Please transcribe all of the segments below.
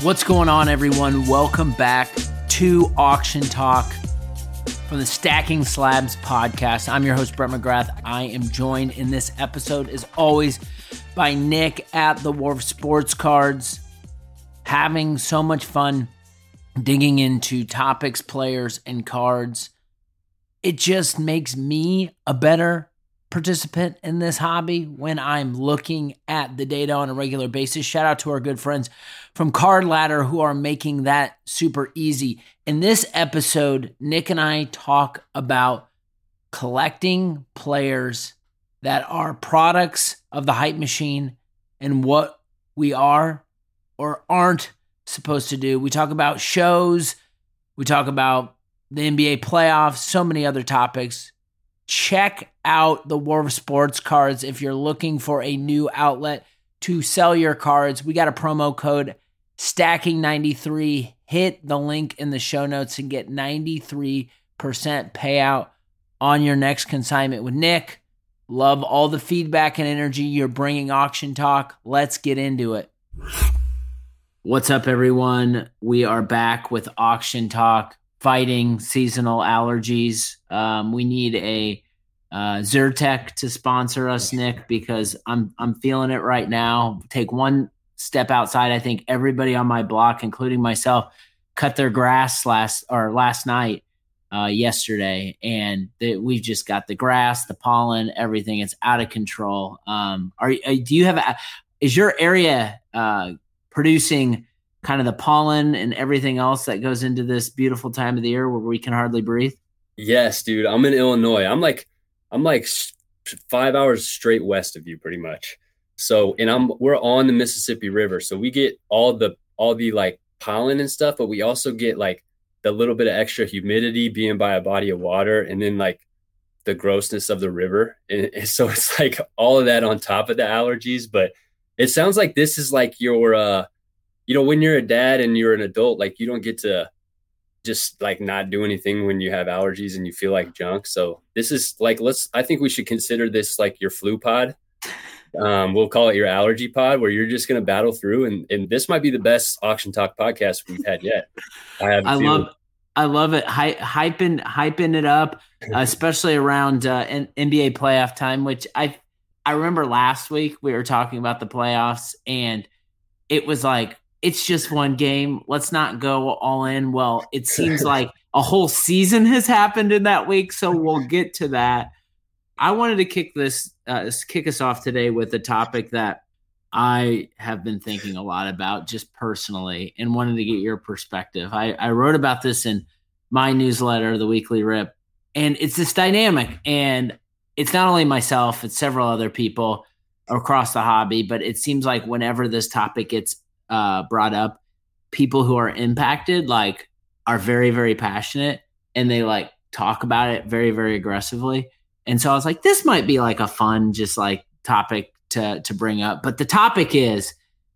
What's going on, everyone? Welcome back to Auction Talk from the Stacking Slabs podcast. I'm your host, Brett McGrath. I am joined in this episode, as always, by Nick at the Wharf Sports Cards. Having so much fun digging into topics, players, and cards. It just makes me a better participant in this hobby when I'm looking at the data on a regular basis. Shout out to our good friends from Card Ladder who are making that super easy. In this episode, Nick and I talk about collecting players that are products of the hype machine and what we are or aren't supposed to do. We talk about shows. We talk about the NBA playoffs, so many other topics. Check out the Wharf Sports Cards if you're looking for a new outlet to sell your cards. We got a promo code STACKING93. Hit the link in the show notes and get 93% payout on your next consignment with Nick. Love all the feedback and energy you're bringing Auction Talk. Let's get into it. What's up, everyone? We are back with Auction Talk. Fighting seasonal allergies. We need a Zyrtec to sponsor us, Nick, because I'm feeling it right now. Take one step outside. I think everybody on my block, including myself, cut their grass last night, yesterday, and we've just got the grass, the pollen, everything. It's out of control. Is your area producing kind of the pollen and everything else that goes into this beautiful time of the year where we can hardly breathe? Yes, dude. I'm in Illinois. I'm like 5 hours straight west of you, pretty much. So, and we're on the Mississippi River, so we get all the like pollen and stuff, but we also get like the little bit of extra humidity being by a body of water, and then like the grossness of the river. And so it's like all of that on top of the allergies. But it sounds like this is like your when you're a dad and you're an adult, like you don't get to just like not do anything when you have allergies and you feel like junk. So this is like, I think we should consider this like your flu pod. We'll call it your allergy pod, where you're just going to battle through. And this might be the best Auction Talk podcast we've had yet. I love it. Hyping it up, especially around NBA playoff time, which I remember last week we were talking about the playoffs and it was like, it's just one game. Let's not go all in. Well, it seems like a whole season has happened in that week, so we'll get to that. I wanted to kick us off today with a topic that I have been thinking a lot about just personally and wanted to get your perspective. I wrote about this in my newsletter, The Weekly Rip, and it's this dynamic. And it's not only myself, it's several other people across the hobby, but it seems like whenever this topic gets brought up, people who are impacted like are very, very passionate and they like talk about it very, very aggressively. And so I was like, this might be like a fun, just like topic to bring up. But the topic is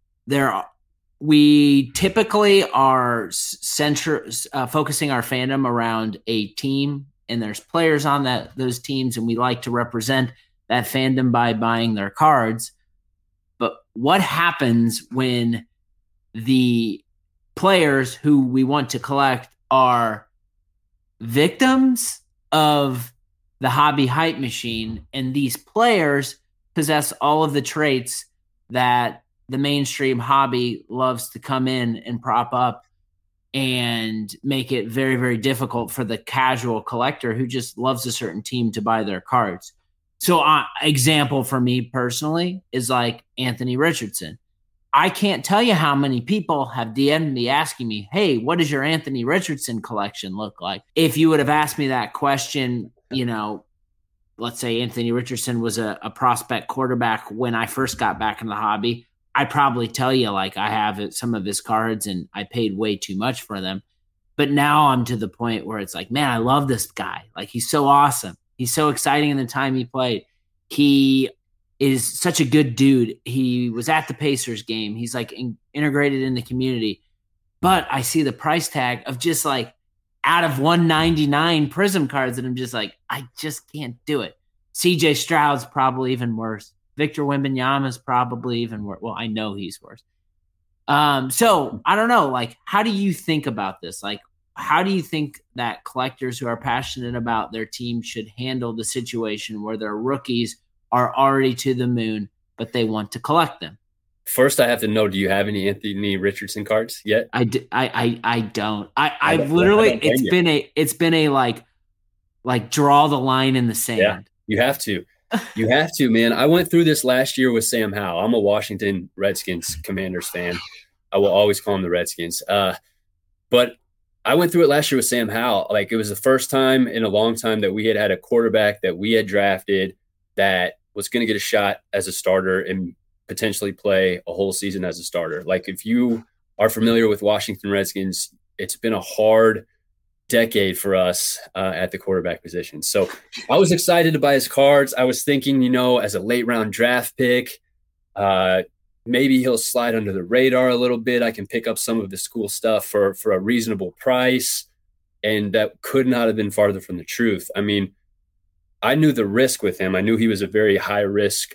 we typically are focusing our fandom around a team, and there's players on those teams, and we like to represent that fandom by buying their cards. But what happens when the players who we want to collect are victims of the hobby hype machine, and these players possess all of the traits that the mainstream hobby loves to come in and prop up and make it very, very difficult for the casual collector who just loves a certain team to buy their cards? So example for me personally is like Anthony Richardson. I can't tell you how many people have DM'd me asking me, hey, what does your Anthony Richardson collection look like? If you would have asked me that question, let's say Anthony Richardson was a prospect quarterback when I first got back in the hobby, I'd probably tell you like I have some of his cards and I paid way too much for them. But now I'm to the point where it's like, man, I love this guy. Like, he's so awesome. He's so exciting in the time he played. He is such a good dude. He was at the Pacers game. He's like integrated in the community. But I see the price tag of just like out of 199 Prism cards, and I'm just like, I just can't do it. CJ Stroud's probably even worse. Victor Wembanyama's probably even worse. Well, I know he's worse. So I don't know, like, how do you think about this? Like, how do you think that collectors who are passionate about their team should handle the situation where their rookies are already to the moon, but they want to collect them? First, I have to know, do you have any Anthony Richardson cards yet? I don't. I I've don't, literally, blame you. it's been a like draw the line in the Yeah, sand. you have to. You have to, man. I went through this last year with Sam Howell. I'm a Washington Redskins Commanders fan. I will always call them the Redskins. But I went through it last year with Sam Howell. Like, it was the first time in a long time that we had a quarterback that we had drafted that was going to get a shot as a starter and potentially play a whole season as a starter. Like, if you are familiar with Washington Redskins, it's been a hard decade for us at the quarterback position. So I was excited to buy his cards. I was thinking, as a late round draft pick, maybe he'll slide under the radar a little bit. I can pick up some of this cool stuff for a reasonable price. And that could not have been farther from the truth. I mean, I knew the risk with him. I knew he was a very high risk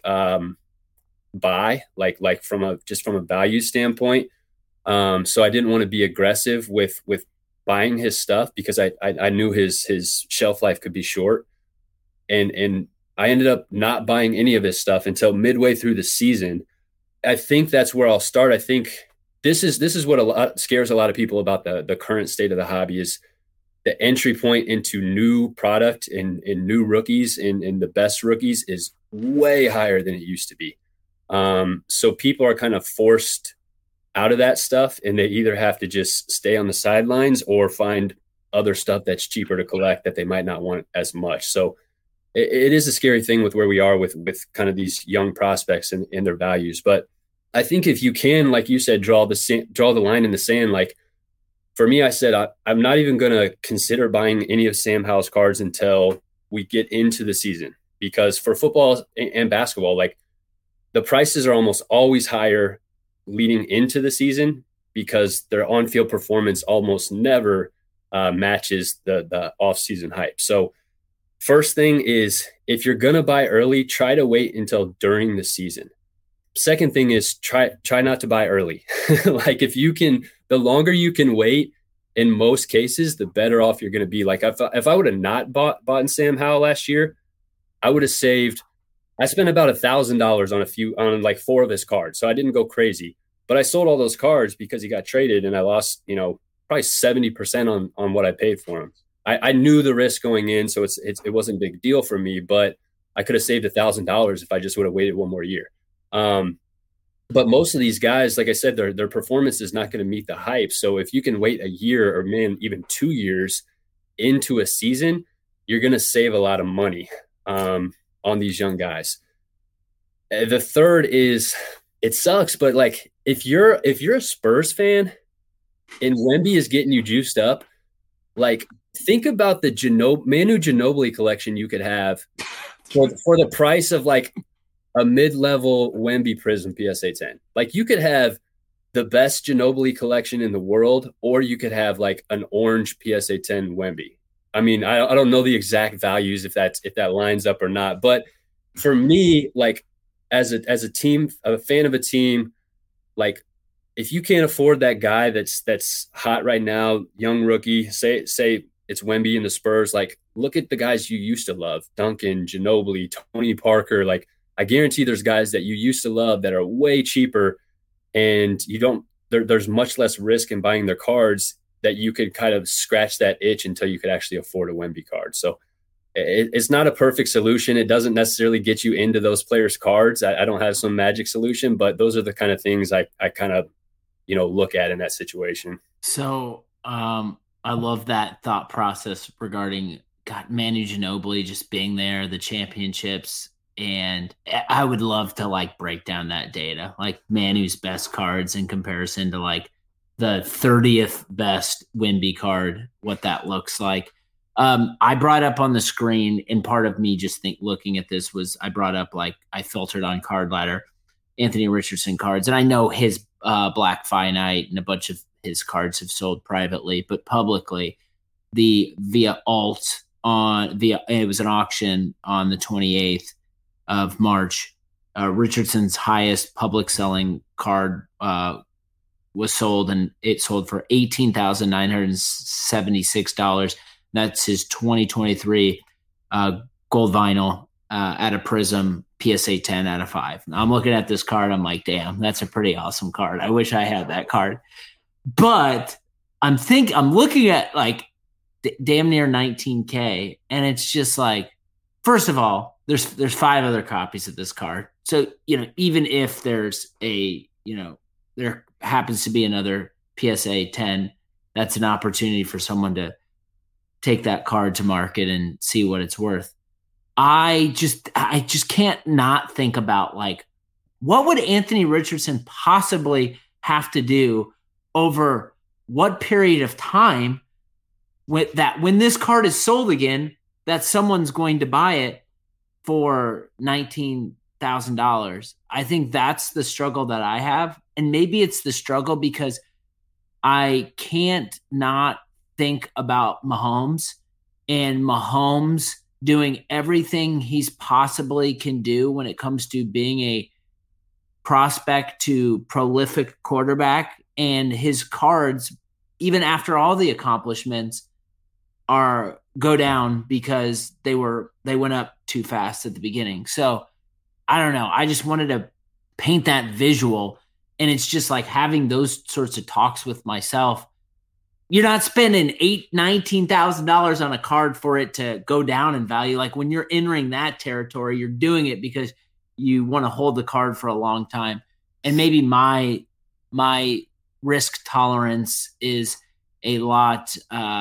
buy, like from a value standpoint. So I didn't want to be aggressive with buying his stuff because I knew his shelf life could be short. And I ended up not buying any of his stuff until midway through the season. I think that's where I'll start. I think this is what scares a lot of people about the current state of the hobby is the entry point into new product and new rookies and the best rookies is way higher than it used to be. So people are kind of forced out of that stuff, and they either have to just stay on the sidelines or find other stuff that's cheaper to collect that they might not want as much. So it is a scary thing with where we are with kind of these young prospects and their values. But I think if you can, like you said, draw the line in the sand. Like for me, I said I'm not even going to consider buying any of Sam Howell's cards until we get into the season, because for football and basketball, like the prices are almost always higher leading into the season because their on-field performance almost never matches the off-season hype. So first thing is, if you're going to buy early, try to wait until during the season. Second thing is try not to buy early. Like if you can, the longer you can wait, in most cases, the better off you're going to be. Like if I would have not bought in Sam Howell last year, I would have saved. I spent about $1,000 on like 4 of his cards. So I didn't go crazy, but I sold all those cards because he got traded and I lost, probably 70% on what I paid for him. I knew the risk going in, so it wasn't a big deal for me, but I could have saved $1,000 if I just would have waited one more year. But most of these guys, like I said, their performance is not going to meet the hype. So if you can wait a year or even 2 years into a season, you're going to save a lot of money on these young guys. The third is, it sucks, but like if you're a Spurs fan and Wemby is getting you juiced up, like think about the Manu Ginobili collection you could have for the price of like a mid-level Wemby Prism PSA 10. Like you could have the best Ginobili collection in the world, or you could have like an orange PSA 10 Wemby. I mean, I don't know the exact values if that lines up or not, but for me, like as a team, a fan of a team, like if you can't afford that guy that's hot right now, young rookie, say it's Wemby and the Spurs, like look at the guys you used to love, Duncan, Ginobili, Tony Parker. Like I guarantee there's guys that you used to love that are way cheaper, and there's much less risk in buying their cards, that you could kind of scratch that itch until you could actually afford a Wemby card. So it's not a perfect solution. It doesn't necessarily get you into those players' cards. I don't have some magic solution, but those are the kind of things I kind of, look at in that situation. So I love that thought process regarding Manu Ginobili just being there, the championships. And I would love to like break down that data, like Manu's best cards in comparison to like the 30th best Wemby card, what that looks like. I brought up on the screen, and part of me just looking at this was I brought up, like I filtered on Card Ladder, Anthony Richardson cards. And I know his Black Finite and a bunch of his cards have sold privately, but publicly via alt it was an auction on the 28th of March. Richardson's highest public selling card was sold, and it sold for $18,976. That's his 2023 gold vinyl at a Prism PSA 10 out of 5. Now, I'm looking at this card. I'm like, damn, that's a pretty awesome card. I wish I had that card. But I'm looking at like damn near 19K, and it's just like, first of all, there's 5 other copies of this card. So, even if there's there happens to be another PSA 10, that's an opportunity for someone to take that card to market and see what it's worth. I just can't not think about, like, what would Anthony Richardson possibly have to do over what period of time with that when this card is sold again, that someone's going to buy it for $19,000. I think that's the struggle that I have. And maybe it's the struggle because I can't not think about Mahomes, and Mahomes doing everything he's possibly can do when it comes to being a prospect to prolific quarterback. And his cards, even after all the accomplishments, go down because they went up too fast at the beginning. So I don't know. I just wanted to paint that visual. And it's just like having those sorts of talks with myself. You're not spending $19,000 on a card for it to go down in value. Like when you're entering that territory, you're doing it because you want to hold the card for a long time. And maybe my risk tolerance is a lot,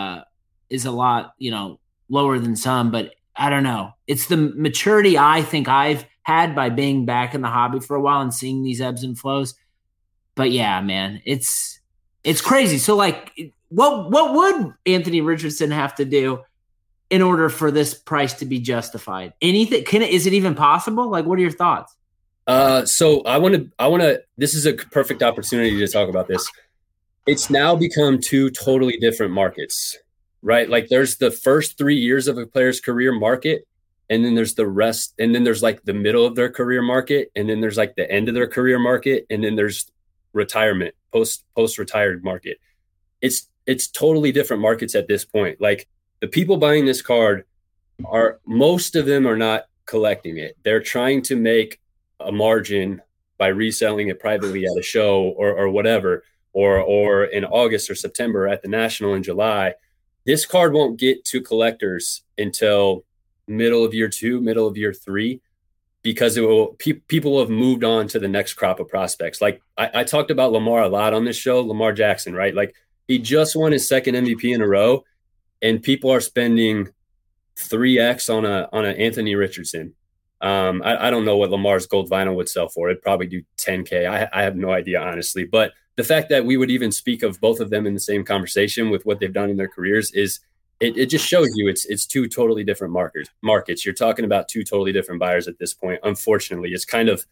lower than some, but I don't know. It's the maturity I think I've had by being back in the hobby for a while and seeing these ebbs and flows. But yeah, man, it's crazy. So like, what would Anthony Richardson have to do in order for this price to be justified? Anything? Is it even possible? Like, what are your thoughts? So I want to, this is a perfect opportunity to talk about this. It's now become 2 totally different markets, right? Like there's the first 3 years of a player's career market, and then there's the rest. And then there's like the middle of their career market. And then there's like the end of their career market. And then there's retirement, post-retired market. It's totally different markets at this point. Like the people buying this card most of them are not collecting it. They're trying to make a margin by reselling it privately at a show or whatever, or in August or September at the National in July. This card won't get to collectors until middle of year 2, middle of year 3, because people have moved on to the next crop of prospects. Like I talked about Lamar a lot on this show, Lamar Jackson, right? Like he just won his 2nd MVP in a row, and people are spending 3x on an Anthony Richardson. I don't know what Lamar's gold vinyl would sell for. It'd probably do 10K. I have no idea, honestly. But the fact that we would even speak of both of them in the same conversation with what they've done in their careers is it just shows you it's 2 totally different markets. You're talking about 2 totally different buyers at this point. Unfortunately, it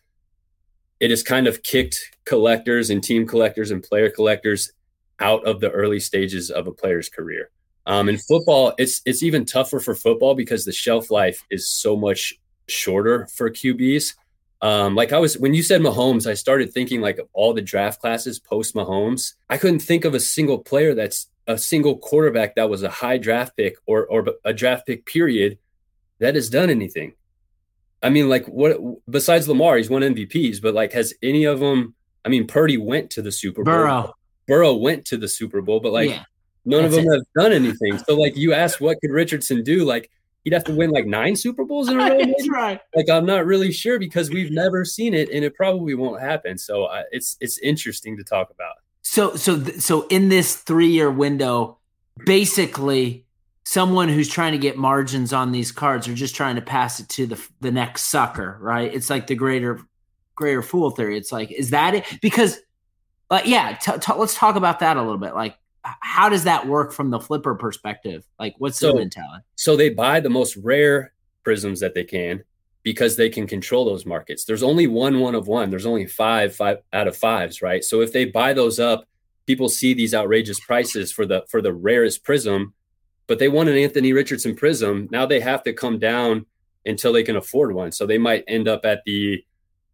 has kind of kicked collectors and team collectors and player collectors out of the early stages of a player's career. In football, it's even tougher for football because the shelf life is so much shorter for QBs. When you said Mahomes, I started thinking like of all the draft classes post Mahomes. I couldn't think of a single player that's a single quarterback that was a high draft pick or a draft pick period that has done anything. I mean, like what besides Lamar, he's won MVPs, but like has any of them? I mean, Purdy went to the Super Bowl. Burrow went to the Super Bowl, but like none of them have done anything. So like you asked, what could Richardson do? Like he'd have to win like 9 Super Bowls in a row. That's right. Like I'm not really sure because we've never seen it, and it probably won't happen. So it's interesting to talk about. So in this 3-year window, basically someone who's trying to get margins on these cards are just trying to pass it to the next sucker, right? It's like the greater fool theory. It's like, is that it? Because let's talk about that a little bit. Like, how does that work from the flipper perspective? Like, what's the mentality? So they buy the most rare prisms that they can because they can control those markets. There's only one of one. There's only 5 out of 5s, right? So if they buy those up, people see these outrageous prices for the rarest prism, but they want an Anthony Richardson prism. Now they have to come down until they can afford one. So they might end up at the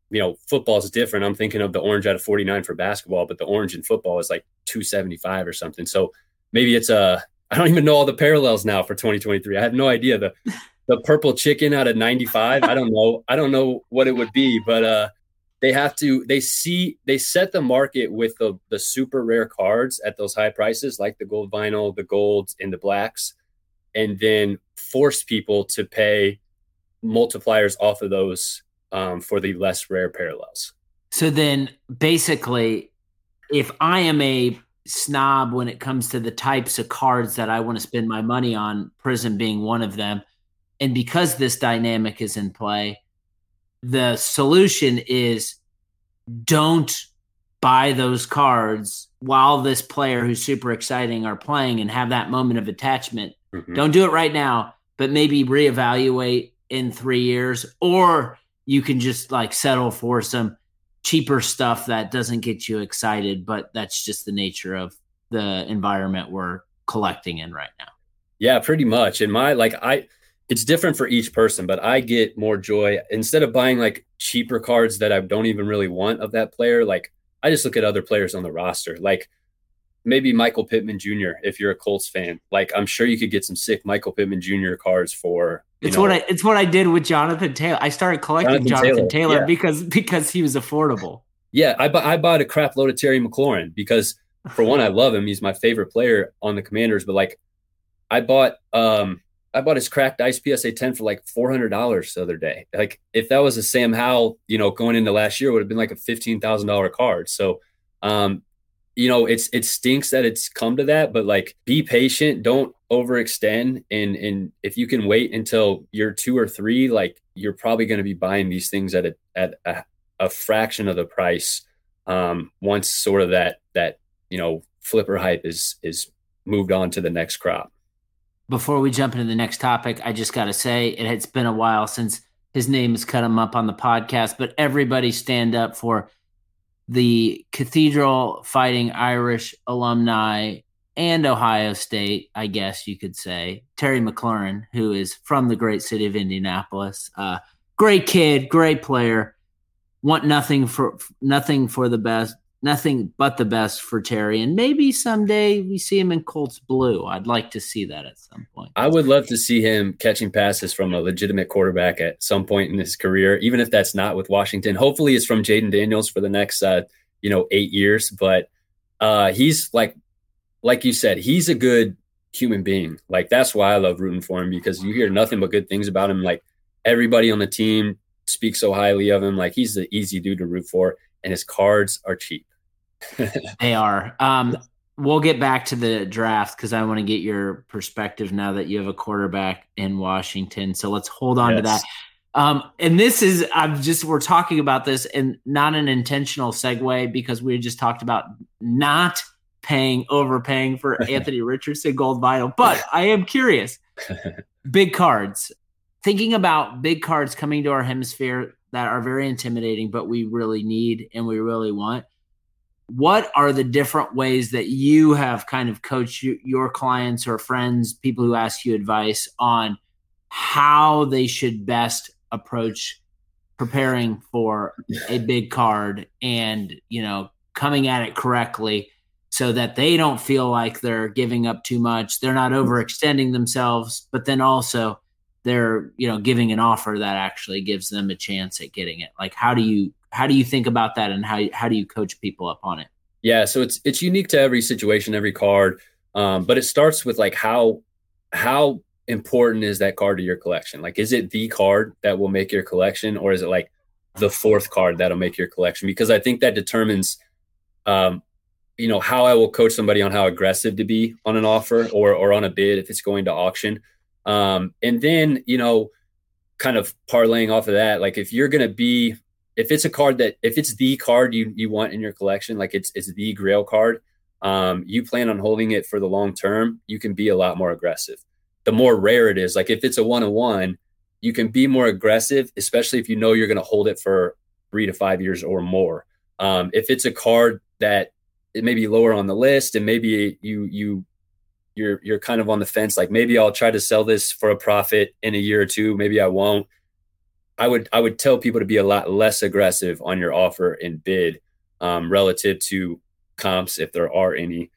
football is different. I'm thinking of the orange out of 49 for basketball, but the orange in football is like 275 or something. So maybe it's I don't even know all the parallels now for 2023. I have no idea. The purple chicken out of 95. I don't know what it would be, but they set the market with the super rare cards at those high prices, like the gold vinyl, the golds, and the blacks, and then force people to pay multipliers off of those for the less rare parallels. So then basically, if I am a snob when it comes to the types of cards that I want to spend my money on, Prism being one of them, and because this dynamic is in play, the solution is don't buy those cards while this player who's super exciting are playing and have that moment of attachment. Mm-hmm. Don't do it right now, but maybe reevaluate in 3 years, or you can just like settle for some cheaper stuff that doesn't get you excited, but that's just the nature of the environment we're collecting in right now. Yeah, pretty much. And it's different for each person, but I get more joy instead of buying like cheaper cards that I don't even really want of that player. Like I just look at other players on the roster, like maybe Michael Pittman Jr. If you're a Colts fan, like I'm sure you could get some sick Michael Pittman Jr. cards for. It's what I did with Jonathan Taylor. I started collecting Jonathan Taylor because he was affordable. Yeah, I bought a crap load of Terry McLaurin because for one, I love him. He's my favorite player on the Commanders. But like, I bought his cracked ice PSA 10 for like $400 the other day. Like if that was a Sam Howell, going into last year, it would have been like a $15,000 card. So, it stinks that it's come to that, but like be patient, don't overextend. And if you can wait until year 2 or 3, like you're probably going to be buying these things at a fraction of the price. Once sort of that flipper hype is moved on to the next crop. Before we jump into the next topic, I just got to say it's been a while since his name has cut him up on the podcast, but everybody stand up for the Cathedral Fighting Irish alumni and Ohio State, I guess you could say, Terry McLaurin, who is from the great city of Indianapolis. Great kid, great player. Want nothing but the best for Terry. And maybe someday we see him in Colts blue. I'd like to see that at some point. I would love to see him catching passes from a legitimate quarterback at some point in his career, even if that's not with Washington. Hopefully it's from Jaden Daniels for the next 8 years. But he's like you said, he's a good human being. Like that's why I love rooting for him, because you hear nothing but good things about him. Like everybody on the team speaks so highly of him. Like he's the easy dude to root for, and his cards are cheap. They are. We'll get back to the draft because I want to get your perspective now that you have a quarterback in Washington. So let's hold on to that. And this is, we're talking about this and not an intentional segue, because we just talked about not overpaying for Anthony Richardson gold vinyl. But I am curious, big cards, thinking about big cards coming to our hemisphere that are very intimidating, but we really need and we really want. What are the different ways that you have kind of coached your clients or friends, people who ask you advice on how they should best approach preparing for a big card and, coming at it correctly so that they don't feel like they're giving up too much, they're not overextending themselves, but then also they're, giving an offer that actually gives them a chance at getting it? Like, how do you think about that, and how do you coach people up on it? Yeah, so it's unique to every situation, every card, but it starts with like how important is that card to your collection? Like, is it the card that will make your collection, or is it like the fourth card that'll make your collection? Because I think that determines, how I will coach somebody on how aggressive to be on an offer or on a bid if it's going to auction. And then, kind of parlaying off of that, like if it's a card if it's the card you want in your collection, like it's the grail card, you plan on holding it for the long term, you can be a lot more aggressive. The more rare it is, like if it's a 1-on-1, you can be more aggressive, especially if you're going to hold it for 3 to 5 years or more. If it's a card that it may be lower on the list and maybe you're kind of on the fence, like maybe I'll try to sell this for a profit in a year or two, maybe I won't. I would tell people to be a lot less aggressive on your offer and bid relative to comps if there are any.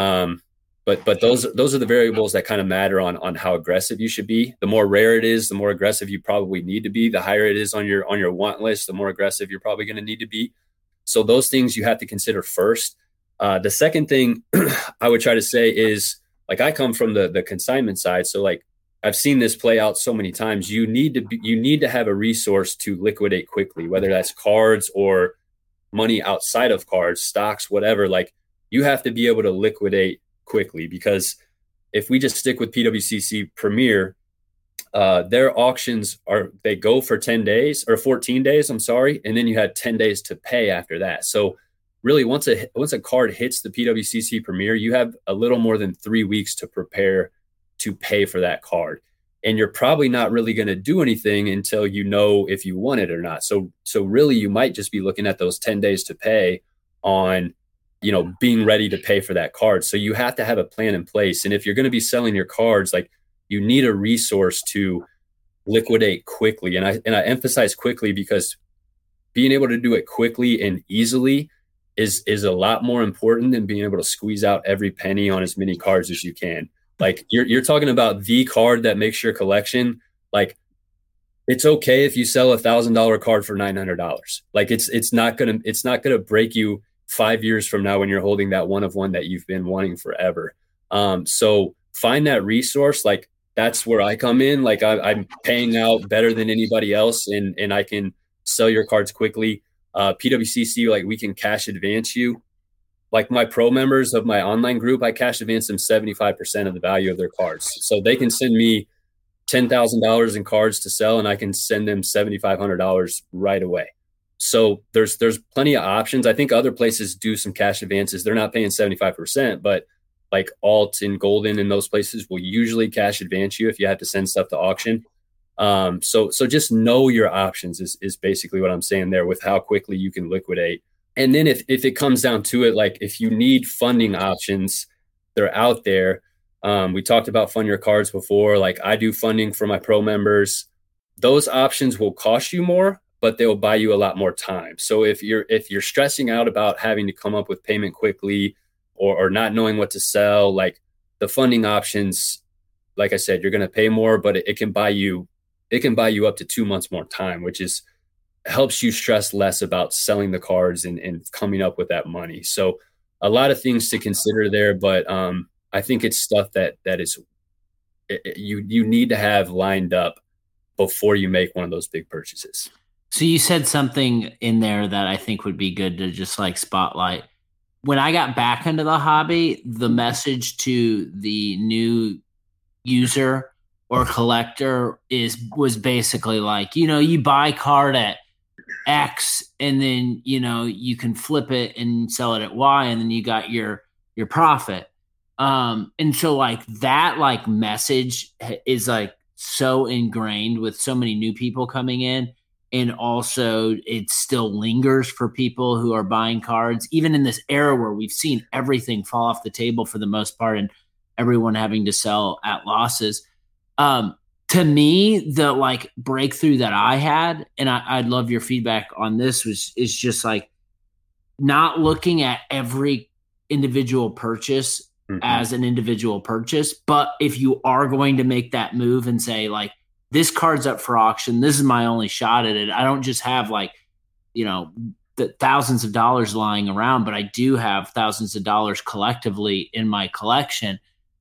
But those are the variables that kind of matter on how aggressive you should be. The more rare it is, the more aggressive you probably need to be. The higher it is on your want list, the more aggressive you're probably going to need to be. So those things you have to consider first. The second thing I would try to say is, like, I come from the consignment side, so like I've seen this play out so many times. You need to have a resource to liquidate quickly, whether that's cards or money outside of cards, stocks, whatever. Like, you have to be able to liquidate quickly, because if we just stick with PWCC Premier, their auctions they go for 10 days or 14 days, I'm sorry, and then you had 10 days to pay after that. So really, once a card hits the PWCC Premier, you have a little more than 3 weeks to prepare to pay for that card, and you're probably not really going to do anything until you know if you want it or not. So really, you might just be looking at those 10 days to pay on, being ready to pay for that card. So you have to have a plan in place. And if you're going to be selling your cards, like, you need a resource to liquidate quickly. And I emphasize quickly, because being able to do it quickly and easily is a lot more important than being able to squeeze out every penny on as many cards as you can. Like, you're talking about the card that makes your collection. Like, it's okay if you sell $1,000 card for $900. Like, it's not gonna break you 5 years from now when you're holding that one of one that you've been wanting forever. So find that resource. Like, that's where I come in. Like, I'm paying out better than anybody else, and I can sell your cards quickly. PWCC, like, we can cash advance you. Like, my pro members of my online group, I cash advance them 75% of the value of their cards. So they can send me $10,000 in cards to sell, and I can send them $7,500 right away. So there's plenty of options. I think other places do some cash advances. They're not paying 75%, but like Alt and Golden and those places will usually cash advance you if you have to send stuff to auction. So just know your options is basically what I'm saying there, with how quickly you can liquidate. And then if it comes down to it, like, if you need funding options, they're out there. We talked about Fund Your Cards before. Like, I do funding for my pro members. Those options will cost you more, but they'll buy you a lot more time. So if you're stressing out about having to come up with payment quickly or not knowing what to sell, like, the funding options, like I said, you're going to pay more, but it can buy you up to 2 months more time, which helps you stress less about selling the cards and coming up with that money. So a lot of things to consider there, but I think it's stuff that is you need to have lined up before you make one of those big purchases. So you said something in there that I think would be good to just like spotlight. When I got back into the hobby, the message to the new user or collector was basically like, you buy card at X, and then, you can flip it and sell it at Y, and then you got your profit. And so like that, like, message is like so ingrained with so many new people coming in. And also it still lingers for people who are buying cards, even in this era where we've seen everything fall off the table for the most part and everyone having to sell at losses. To me, the like breakthrough that I had, and I'd love your feedback on this, is just like not looking at every individual purchase as an individual purchase. But if you are going to make that move and say, like, this card's up for auction, this is my only shot at it, I don't just have like, the thousands of dollars lying around, but I do have thousands of dollars collectively in my collection.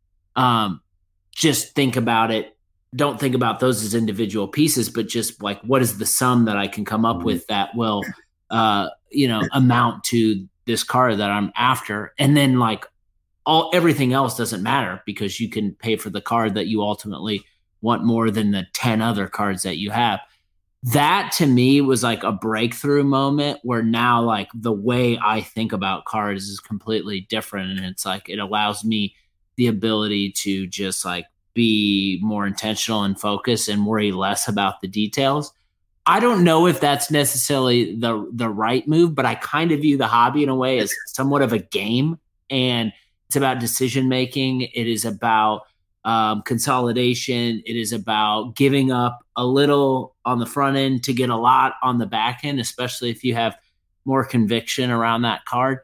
Just think about it. Don't think about those as individual pieces, but just like, what is the sum that I can come up with that will, amount to this card that I'm after? And then like everything else doesn't matter, because you can pay for the card that you ultimately want more than the 10 other cards that you have. That to me was like a breakthrough moment where now like the way I think about cards is completely different. And it's like, it allows me the ability to just like be more intentional and focus and worry less about the details. I don't know if that's necessarily the right move, but I kind of view the hobby in a way as somewhat of a game, and it's about decision making. It is about consolidation. It is about giving up a little on the front end to get a lot on the back end, especially if you have more conviction around that card.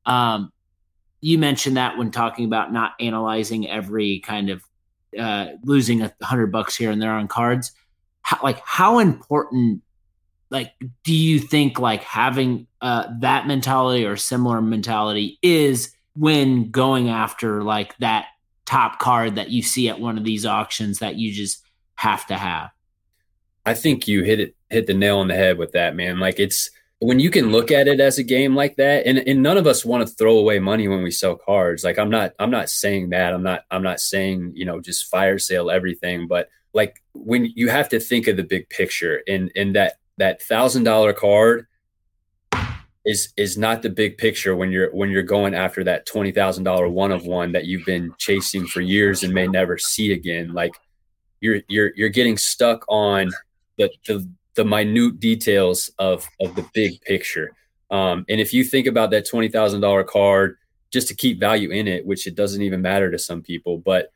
You mentioned that when talking about not analyzing every kind of losing $100 here and there on cards. How important, do you think having that mentality or similar mentality is when going after that top card that you see at one of these auctions that you just have to have? I think you hit the nail on the head with that, man. It's when you can look at it as a game like that, and none of us want to throw away money when we sell cards. I'm not saying that. I'm not saying, just fire sale everything, but when you have to think of the big picture, and that $1,000 card is not the big picture when you're going after that $20,000 one of one that you've been chasing for years and may never see again. You're getting stuck on the minute details of the big picture. And if you think about that $20,000 card just to keep value in it, which it doesn't even matter to some people, but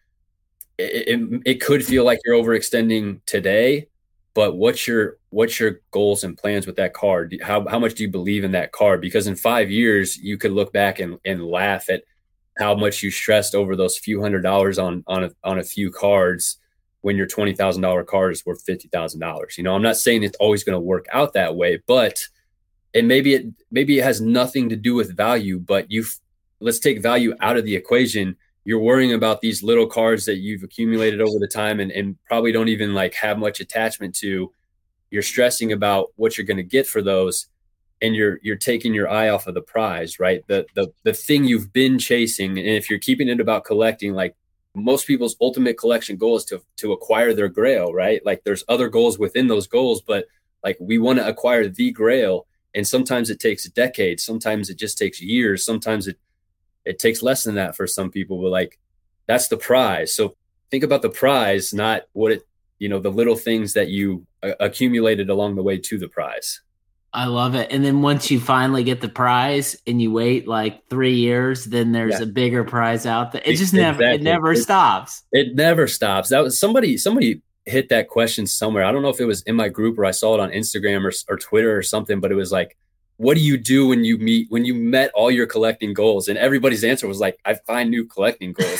it could feel like you're overextending today. But what's your goals and plans with that card? How much do you believe in that card? Because in 5 years, you could look back and laugh at how much you stressed over those few $100s on a few cards when your $20,000 card is worth $50,000. I'm not saying it's always going to work out that way, but maybe it has nothing to do with value. But let's take value out of the equation. You're worrying about these little cards that you've accumulated over the time and probably don't even have much attachment to. You're stressing about what you're going to get for those, and you're taking your eye off of the prize, right? The thing you've been chasing. And if you're keeping it about collecting, most people's ultimate collection goal is to acquire their grail, right? There's other goals within those goals, but we want to acquire the grail. And sometimes it takes decades. Sometimes it just takes years. Sometimes it takes less than that for some people, but that's the prize. So think about the prize, not what the little things that you accumulated along the way to the prize. I love it. And then once you finally get the prize and you wait 3 years, then there's a bigger prize out there. It just never stops. It never stops. That was somebody hit that question somewhere. I don't know if it was in my group or I saw it on Instagram or Twitter or something, but it was what do you do when you met all your collecting goals? And everybody's answer was I find new collecting goals.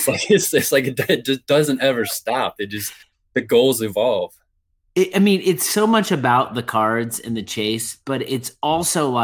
It just doesn't ever stop. The goals evolve. It's so much about the cards and the chase, but it's also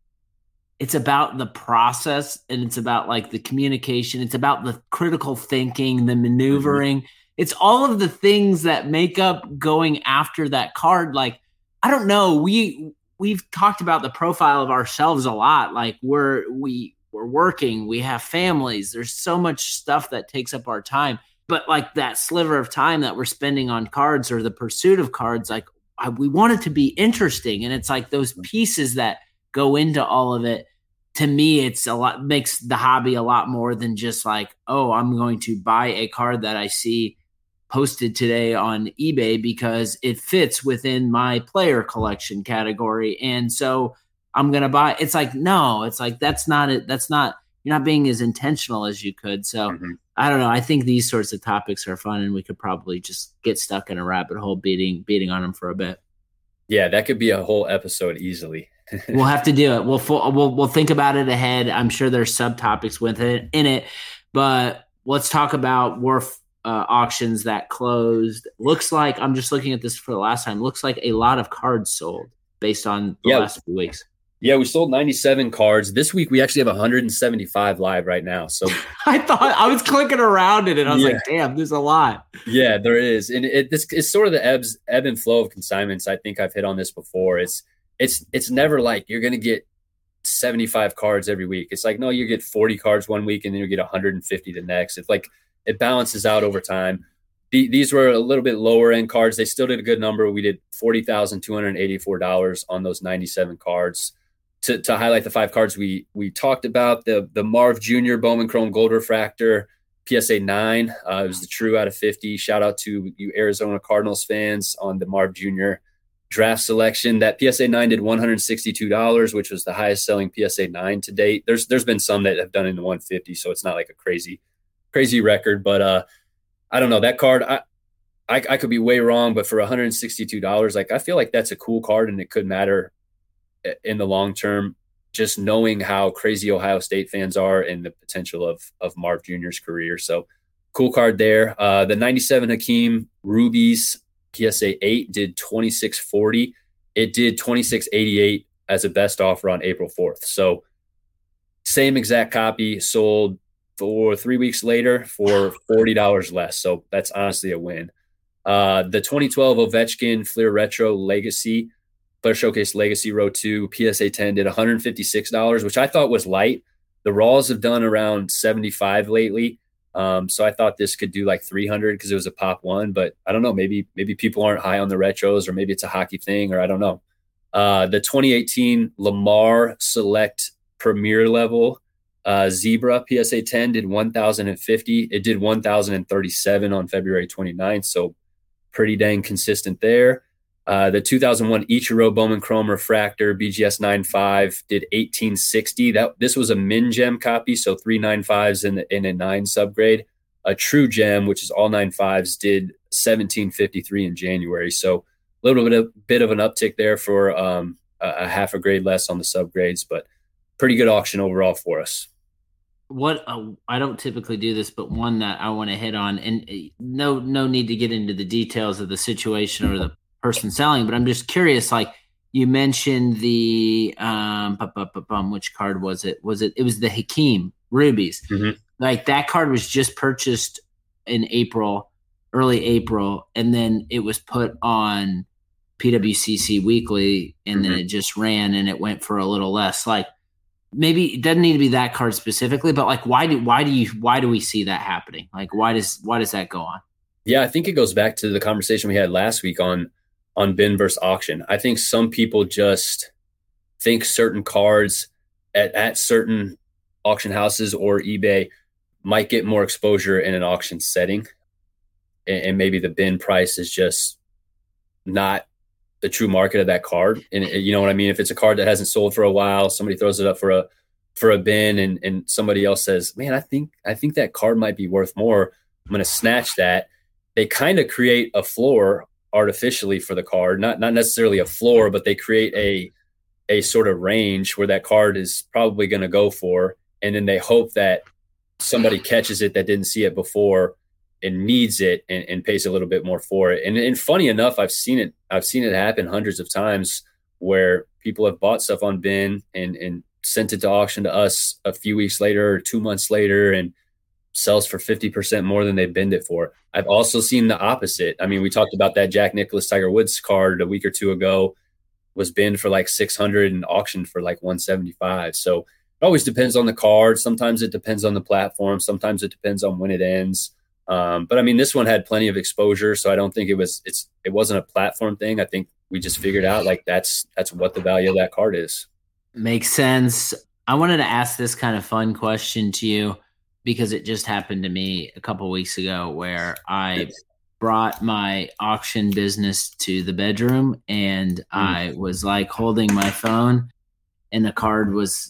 it's about the process, and it's about the communication. It's about the critical thinking, the maneuvering. Mm-hmm. It's all of the things that make up going after that card. I don't know. We've talked about the profile of ourselves a lot. We're working, we have families. There's so much stuff that takes up our time. But that sliver of time that we're spending on cards or the pursuit of cards, we want it to be interesting. And it's those pieces that go into all of it. To me, makes the hobby a lot more than just oh, I'm going to buy a card that I see posted today on eBay because it fits within my player collection category. And so I'm going to buy. It's no, it's that's not it. That's not, you're not being as intentional as you could. So I don't know. I think these sorts of topics are fun, and we could probably just get stuck in a rabbit hole beating on them for a bit. Yeah, that could be a whole episode easily. We'll have to do it. We'll think about it ahead. I'm sure there's subtopics in it, but let's talk about Wharf auctions that closed. Looks like, I'm just looking at this for the last time, looks like a lot of cards sold based on the last few weeks. Yeah, we sold 97 cards. This week, we actually have 175 live right now. So I thought, I was clicking around it, and I was damn, there's a lot. Yeah, there is. And it's sort of the ebb and flow of consignments. I think I've hit on this before. It's never you're going to get 75 cards every week. It's no, you get 40 cards one week, and then you get 150 the next. It's it balances out over time. These were a little bit lower end cards. They still did a good number. We did $40,284 on those 97 cards. To highlight the 5 cards we talked about, the Marv Jr. Bowman Chrome Gold Refractor PSA 9. It was the true out of 50. Shout out to you Arizona Cardinals fans on the Marv Jr. draft selection. That PSA 9 did $162, which was the highest selling PSA 9 to date. There's been some that have done in the 150, so it's not a crazy record. But I don't know, that card, I could be way wrong, but for $162, like I feel like that's a cool card and it could matter in the long term, just knowing how crazy Ohio State fans are and the potential of Marv Jr.'s career. So cool card there. The 97 Hakeem Rubies PSA 8 did 2640. It did 2688 as a best offer on April 4th. So same exact copy sold for 3 weeks later for $40 less. So that's honestly a win. The 2012 Ovechkin Fleer Retro Legacy, Fleer Showcase Legacy Row 2 PSA 10 did $156, which I thought was light. The Raws have done around 75 lately. So I thought this could do like 300 because it was a pop one, but I don't know. Maybe people aren't high on the retros, or maybe it's a hockey thing, or I don't know. The 2018 Lamar Select Premier Level Zebra PSA 10 did 1,050. It did 1,037 on February 29th. So pretty dang consistent there. The 2001 Ichiro Bowman Chrome Refractor BGS 9.5 did 1860. This was a min gem copy, so 3 9.5s in a 9 subgrade. A true gem, which is all 9.5s, did 1753 in January. So a little bit of an uptick there for a half a grade less on the subgrades, but pretty good auction overall for us. What I don't typically do this, but one that I want to hit on, and no need to get into the details of the situation or the person selling, but I'm just curious. Like you mentioned the which card was it? It was the Hakeem Rubies. Mm-hmm. Like that card was just purchased in early April, and then it was put on PWCC Weekly, and then it just ran and it went for a little less. Like maybe it doesn't need to be that card specifically, but like why do we see that happening? Like why does that go on? Yeah, I think it goes back to the conversation we had last week on bin versus auction. I think some people just think certain cards at certain auction houses or eBay might get more exposure in an auction setting, and maybe the bin price is just not the true market of that card. And you know what I mean? If it's a card that hasn't sold for a while, somebody throws it up for a bin, and somebody else says, man, I think that card might be worth more. I'm going to snatch that. They kind of create a floor artificially for the card, not necessarily a floor, but they create a sort of range where that card is probably going to go for. And then they hope that somebody catches it that didn't see it before and needs it and pays a little bit more for it. And funny enough, I've seen it happen hundreds of times where people have bought stuff on bin and sent it to auction to us a few weeks later or 2 months later and sells for 50% more than they binned it for. I've also seen the opposite. I mean, we talked about that Jack Nicklaus Tiger Woods card a week or two ago, was binned for like 600 and auctioned for like 175. So it always depends on the card. Sometimes it depends on the platform. Sometimes it depends on when it ends. But I mean, this one had plenty of exposure, so I don't think it wasn't a platform thing. I think we just figured out like that's what the value of that card is. Makes sense. I wanted to ask this kind of fun question to you because it just happened to me a couple weeks ago where I brought my auction business to the bedroom and I was like holding my phone and the card was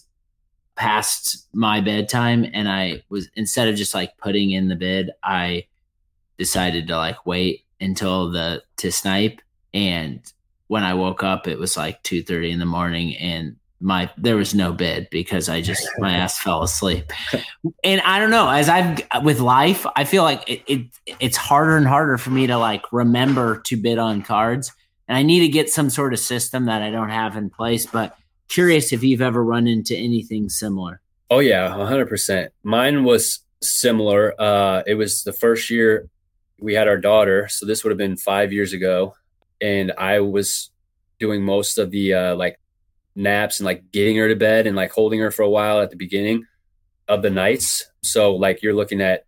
past my bedtime, and I was, instead of just like putting in the bid, I decided to like wait until to snipe. And when I woke up, it was like 2:30 in the morning and there was no bid because my ass fell asleep. And I don't know, with life, I feel like it's harder and harder for me to like remember to bid on cards, and I need to get some sort of system that I don't have in place, but curious if you've ever run into anything similar. Oh yeah, 100%. Mine was similar. It was the first year we had our daughter. So this would have been 5 years ago. And I was doing most of the like naps and like getting her to bed and like holding her for a while at the beginning of the nights. So like you're looking at,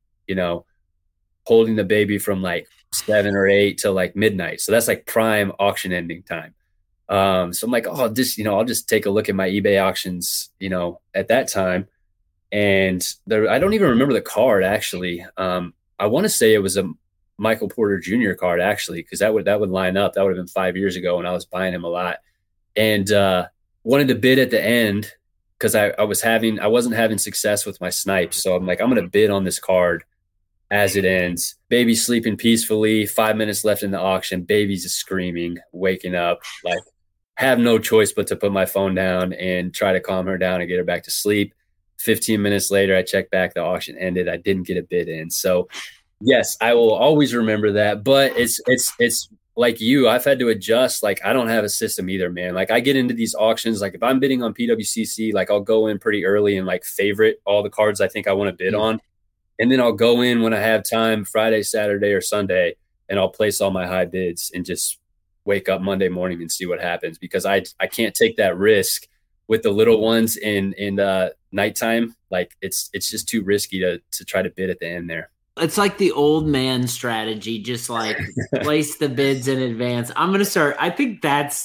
holding the baby from like 7 or 8 till like midnight. So that's like prime auction ending time. So I'm like, I'll just take a look at my eBay auctions, at that time. And I don't even remember the card actually. I want to say it was a Michael Porter Jr. card actually, because that would line up. That would have been 5 years ago when I was buying him a lot, and wanted to bid at the end because I wasn't having success with my snipes. So I'm like, I'm going to bid on this card as it ends. Baby's sleeping peacefully. 5 minutes left in the auction. Baby's just screaming, waking up. Like, have no choice but to put my phone down and try to calm her down and get her back to sleep. 15 minutes later, I checked back. The auction ended. I didn't get a bid in. So, yes, I will always remember that. But it's like you. I've had to adjust. Like, I don't have a system either, man. Like, I get into these auctions. Like, if I'm bidding on PWCC, like, I'll go in pretty early and like favorite all the cards I think I want to bid on. And then I'll go in when I have time, Friday, Saturday, or Sunday, and I'll place all my high bids and just wake up Monday morning and see what happens, because I can't take that risk with the little ones in nighttime. Like, it's just too risky to try to bid at the end there. It's like the old man strategy, just like place the bids in advance. I'm going to start. I think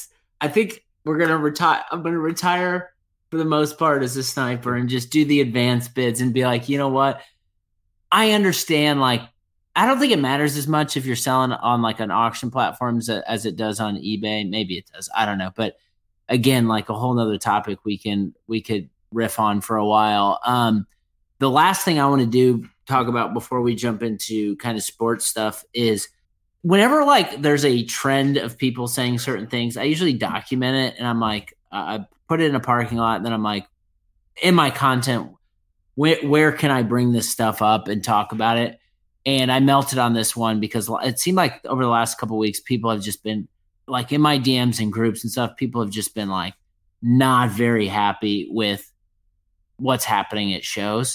we're going to retire. I'm going to retire for the most part as a sniper and just do the advance bids and be like, you know what? I understand. Like, I don't think it matters as much if you're selling on like an auction platform as it does on eBay. Maybe it does. I don't know. But again, like a whole nother topic we could riff on for a while. The last thing I want to talk about before we jump into kind of sports stuff is whenever like there's a trend of people saying certain things, I usually document it, and I'm like, I put it in a parking lot, and then I'm like, in my content, where can I bring this stuff up and talk about it? And I melted on this one because it seemed like over the last couple of weeks, people have just been like in my DMs and groups and stuff, people have just been like not very happy with what's happening at shows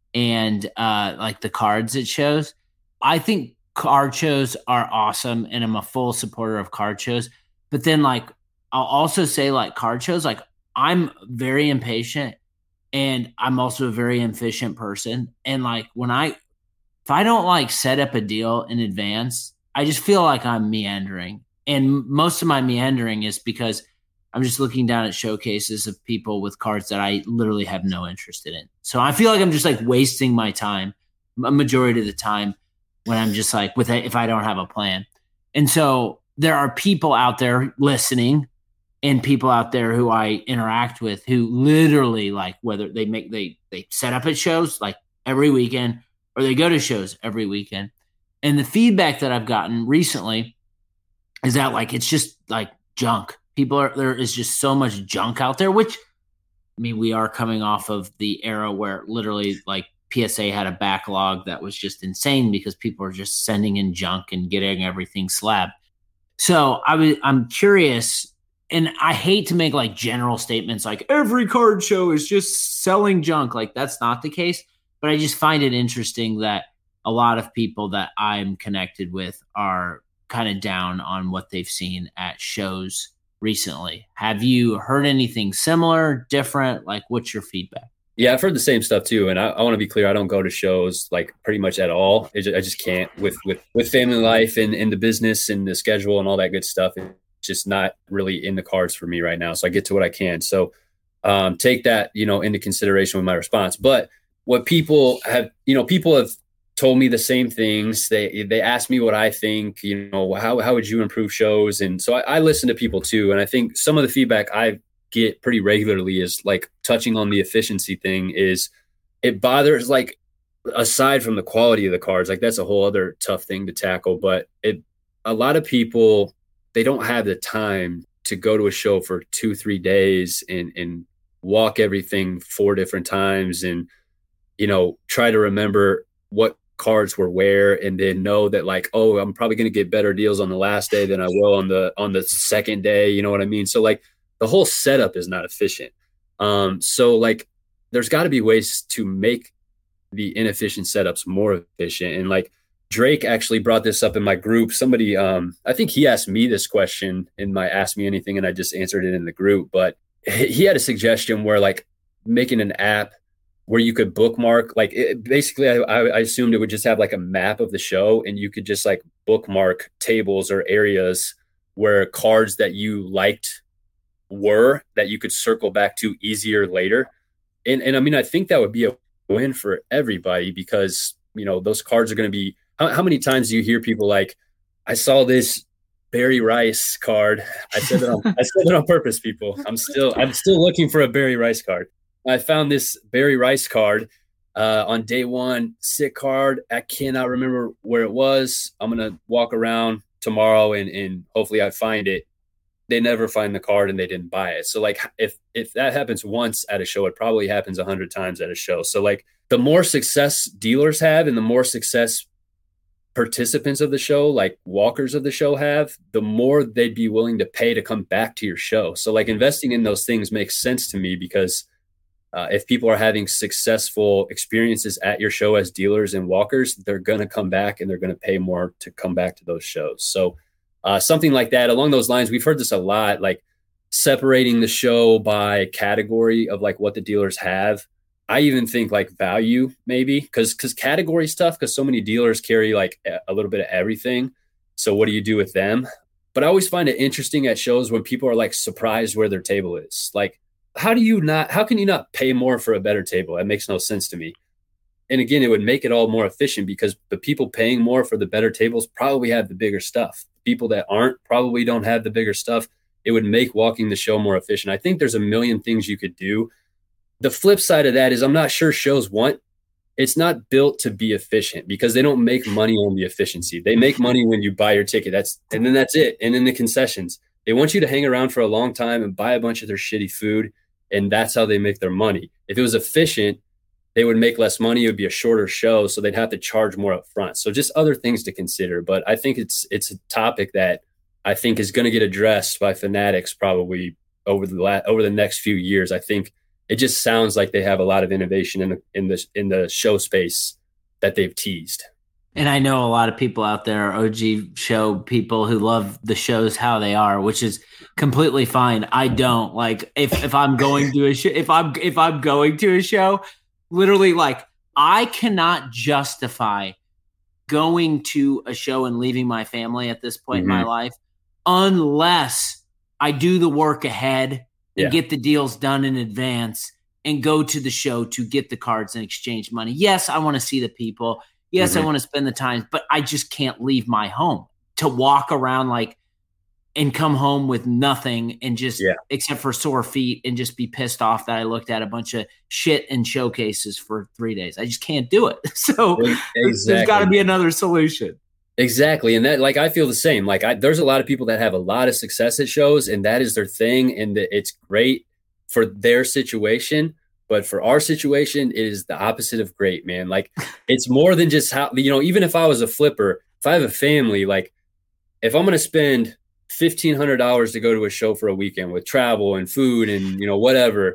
and like the cards it shows. I think card shows are awesome, and I'm a full supporter of card shows. But then like, I'll also say like card shows, like I'm very impatient. And I'm also a very efficient person. And like if I don't like set up a deal in advance, I just feel like I'm meandering. And most of my meandering is because I'm just looking down at showcases of people with cards that I literally have no interest in. So I feel like I'm just like wasting my time a majority of the time when I'm just like if I don't have a plan. And so there are people out there listening and people out there who I interact with who literally like whether they set up at shows like every weekend or they go to shows every weekend. And the feedback that I've gotten recently is that like, it's just like junk. There is just so much junk out there, which I mean, we are coming off of the era where literally like PSA had a backlog that was just insane because people are just sending in junk and getting everything slabbed. So I'm curious. And I hate to make like general statements like every card show is just selling junk. Like that's not the case. But I just find it interesting that a lot of people that I'm connected with are kind of down on what they've seen at shows recently. Have you heard anything similar, different? Like what's your feedback? Yeah, I've heard the same stuff too. And I want to be clear, I don't go to shows like pretty much at all. I just can't with family life and the business and the schedule and all that good stuff. Just not really in the cards for me right now. So I get to what I can. So take that, into consideration with my response. But what people have told me the same things. They ask me what I think, how would you improve shows? And so I listen to people too. And I think some of the feedback I get pretty regularly is like touching on the efficiency thing is it bothers, like, aside from the quality of the cards, like that's a whole other tough thing to tackle. But a lot of people, they don't have the time to go to a show for 2-3 days and walk everything 4 different times and, try to remember what cards were where and then know that like, oh, I'm probably going to get better deals on the last day than I will on the second day. You know what I mean? So like the whole setup is not efficient. So like there's got to be ways to make the inefficient setups more efficient. And like, Drake actually brought this up in my group. Somebody, I think he asked me this question in my Ask Me Anything, and I just answered it in the group. But he had a suggestion where like making an app where you could bookmark, like basically I assumed it would just have like a map of the show, and you could just like bookmark tables or areas where cards that you liked were that you could circle back to easier later. And I mean, I think that would be a win for everybody because, those cards are going to be, how many times do you hear people like, I saw this Barry Rice card. I said that on purpose, people. I'm still looking for a Barry Rice card. I found this Barry Rice card On day one, sick card. I cannot remember where it was. I'm going to walk around tomorrow and hopefully I find it. They never find the card and they didn't buy it. So like if that happens once at a show, it probably happens 100 times at a show. So like the more success dealers have and the more success participants of the show, like walkers of the show have, the more they'd be willing to pay to come back to your show. So like investing in those things makes sense to me because if people are having successful experiences at your show as dealers and walkers, they're going to come back and they're going to pay more to come back to those shows. So something like that along those lines, we've heard this a lot, like separating the show by category of like what the dealers have. I even think like value maybe because category stuff, because so many dealers carry like a little bit of everything. So what do you do with them? But I always find it interesting at shows when people are like surprised where their table is. Like, how can you not pay more for a better table? That makes no sense to me. And again, it would make it all more efficient because the people paying more for the better tables probably have the bigger stuff. People that aren't probably don't have the bigger stuff. It would make walking the show more efficient. I think there's a million things you could do. The flip side of that is I'm not sure shows it's not built to be efficient because they don't make money on the efficiency. They make money when you buy your ticket. And then that's it. And then the concessions. They want you to hang around for a long time and buy a bunch of their shitty food. And that's how they make their money. If it was efficient, they would make less money. It would be a shorter show. So they'd have to charge more up front. So just other things to consider. But I think it's a topic that I think is going to get addressed by Fanatics probably over the next few years. I think it just sounds like they have a lot of innovation in the show space that they've teased. And I know a lot of people out there, OG show people who love the shows how they are, which is completely fine. I don't like if I'm going to a show, if I'm going to a show, literally like I cannot justify going to a show and leaving my family at this point in my life unless I do the work ahead and get the deals done in advance and go to the show to get the cards and exchange money. Yes, I want to see the people. Yes, I want to spend the time, but I just can't leave my home to walk around like and come home with nothing and just except for sore feet and just be pissed off that I looked at a bunch of shit in showcases for 3 days. I just can't do it. So there's got to be another solution. Exactly. And that, like, I feel the same. Like there's a lot of people that have a lot of success at shows and that is their thing. And it's great for their situation. But for our situation, it is the opposite of great, man. Like it's more than just how, even if I was a flipper, if I have a family, like if I'm going to spend $1,500 to go to a show for a weekend with travel and food and, whatever,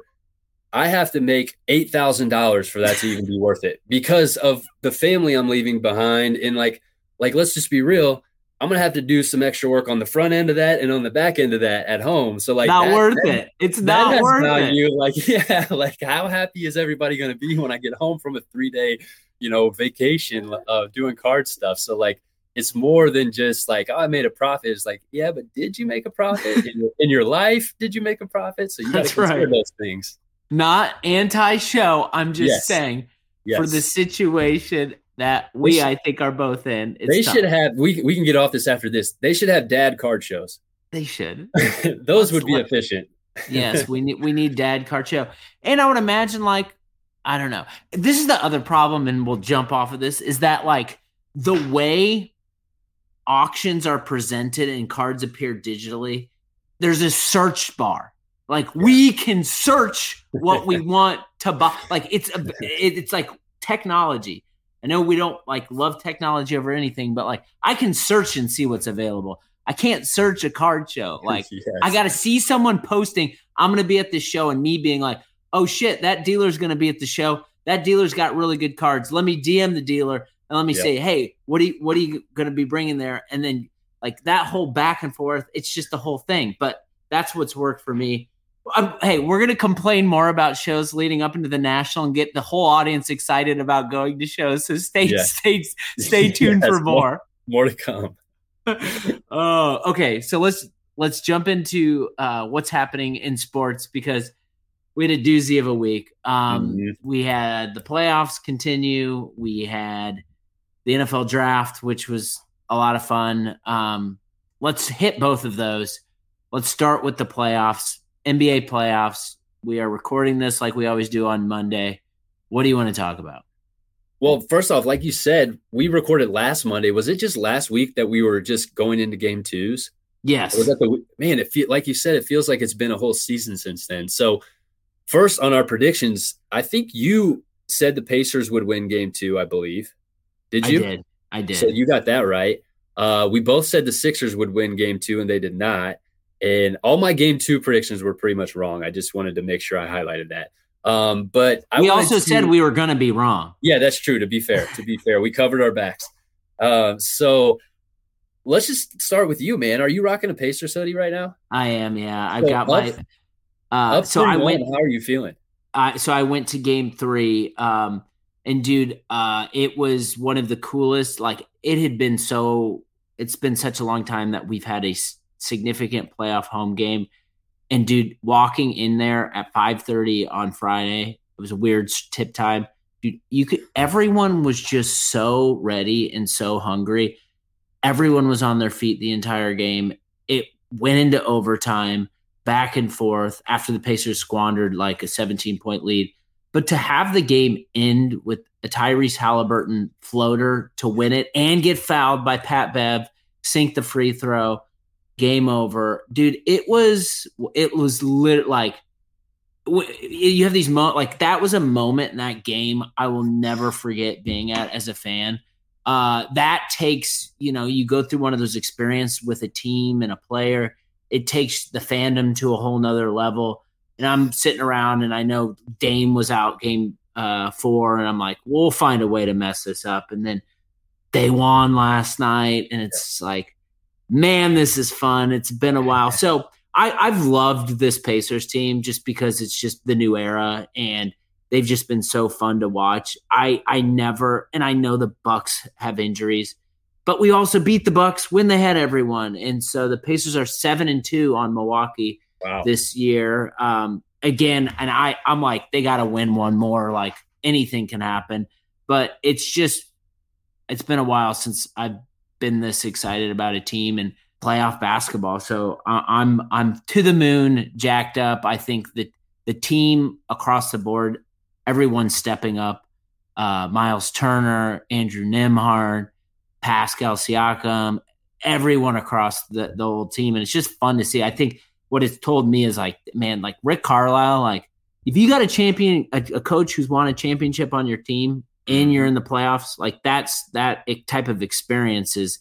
I have to make $8,000 for that to even be worth it because of the family I'm leaving behind. And like, let's just be real. I'm going to have to do some extra work on the front end of that and on the back end of that at home. So like, not worth it. It's not worth it. Like, like how happy is everybody going to be when I get home from a 3-day, vacation of doing card stuff? So like, it's more than just like, oh, I made a profit. It's like, yeah, but did you make a profit in your life? Did you make a profit? So you got to consider those things. Not anti-show. I'm just saying for the situation that I think are both in. They should have, we can get off this after this. They should have dad card shows. They should. Those would be efficient. Yes, we need dad card show. And I would imagine like, I don't know. This is the other problem, and we'll jump off of this, is that like the way auctions are presented and cards appear digitally, there's a search bar. Like we can search what we want to buy. Like it's like technology. I know we don't like love technology over anything, but like I can search and see what's available. I can't search a card show. Like I got to see someone posting, I'm going to be at this show, and me being like, oh shit, that dealer's going to be at the show. That dealer's got really good cards. Let me DM the dealer and let me say, hey, what are you going to be bringing there? And then like that whole back and forth, it's just the whole thing. But that's what's worked for me. Hey, we're going to complain more about shows leading up into the national and get the whole audience excited about going to shows. So stay tuned for more. More to come. Okay. So let's jump into what's happening in sports, because we had a doozy of a week. We had the playoffs continue. We had the NFL draft, which was a lot of fun. Let's hit both of those. Let's start with the playoffs. NBA playoffs. We are recording this like we always do on Monday. What do you want to talk about? Well, first off, like you said, we recorded last Monday. Was it just last week that we were just going into game twos? Yes. Or was that man, like you said, it feels like it's been a whole season since then. So first on our predictions, I think you said the Pacers would win game two, I believe. Did you? I did. So you got that right. We both said the Sixers would win game two, and they did not. And all my game two predictions were pretty much wrong. I just wanted to make sure I highlighted that. But we also said we were going to be wrong. Yeah, that's true. To be fair, we covered our backs. So let's just start with you, man. Are you rocking a Pacers hoodie right now? I am. Yeah, I've got my. So I went. How are you feeling? So I went to game three. And dude, it was one of the coolest. Like it's been such a long time that we've had a significant playoff home game. And dude, walking in there at 5:30 on Friday, it was a weird tip time. Dude, everyone was just so ready and so hungry. Everyone was on their feet the entire game. It went into overtime, back and forth after the Pacers squandered like a 17-point lead. But to have the game end with a Tyrese Halliburton floater to win it and get fouled by Pat Bev, sink the free throw, game over, dude. It was like you have these like that was a moment in that game I will never forget being at as a fan. That takes, you go through one of those experiences with a team and a player. It takes the fandom to a whole nother level. And I'm sitting around, and I know Dame was out game 4, and I'm like, we'll find a way to mess this up. And then they won last night, and it's like, man, this is fun. It's been a while. So I've loved this Pacers team just because it's just the new era, and they've just been so fun to watch. I know the Bucks have injuries, but we also beat the Bucks when they had everyone. And so the Pacers are 7-2 on Milwaukee. Wow. This year. Again, and I'm like, they got to win one more. Like anything can happen, but it's been a while since I've been this excited about a team and playoff basketball. So I'm to the moon, jacked up. I think that the team across the board, everyone's stepping up. Miles Turner, Andrew Nembhard, Pascal Siakam, everyone across the whole team. And it's just fun to see. I think what it's told me is like, man, like Rick Carlisle, like if you got a coach who's won a championship on your team and you're in the playoffs, like that type of experience is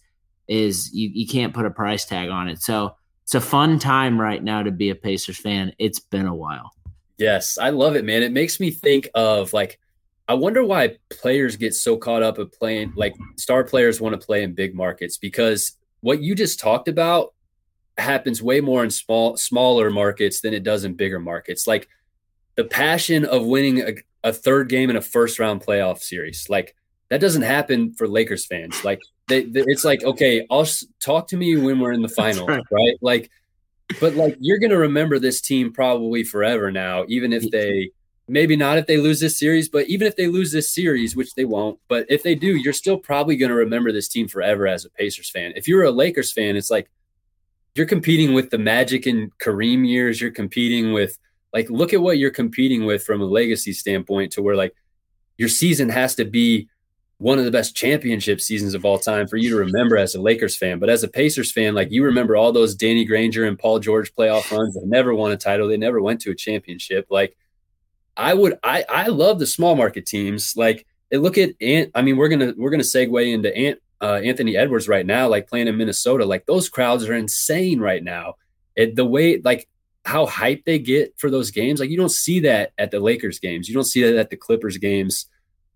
you can't put a price tag on it. So it's a fun time right now to be a Pacers fan. It's been a while. Yes, I love it, man. It makes me think of like, I wonder why players get so caught up in playing, like star players want to play in big markets, because what you just talked about happens way more in smaller markets than it does in bigger markets. Like the passion of winning a third game in a first round playoff series, like that doesn't happen for Lakers fans. Like it's like, okay, talk to me when we're in the final, right? Like, but like you're going to remember this team probably forever now, even if maybe not if they lose this series, but even if they lose this series, which they won't, but if they do, you're still probably going to remember this team forever as a Pacers fan. If you're a Lakers fan, it's like, you're competing with the Magic and Kareem years. You're competing with, like, look at what you're competing with from a legacy standpoint, to where, like, your season has to be one of the best championship seasons of all time for you to remember as a Lakers fan. But as a Pacers fan, like, you remember all those Danny Granger and Paul George playoff runs. They never won a title. They never went to a championship. Like, I love the small market teams. Like, look at we're gonna segue into Anthony Edwards right now, like playing in Minnesota. Like those crowds are insane right now. The way, like how hyped they get for those games, like you don't see that at the Lakers games. You don't see that at the Clippers games.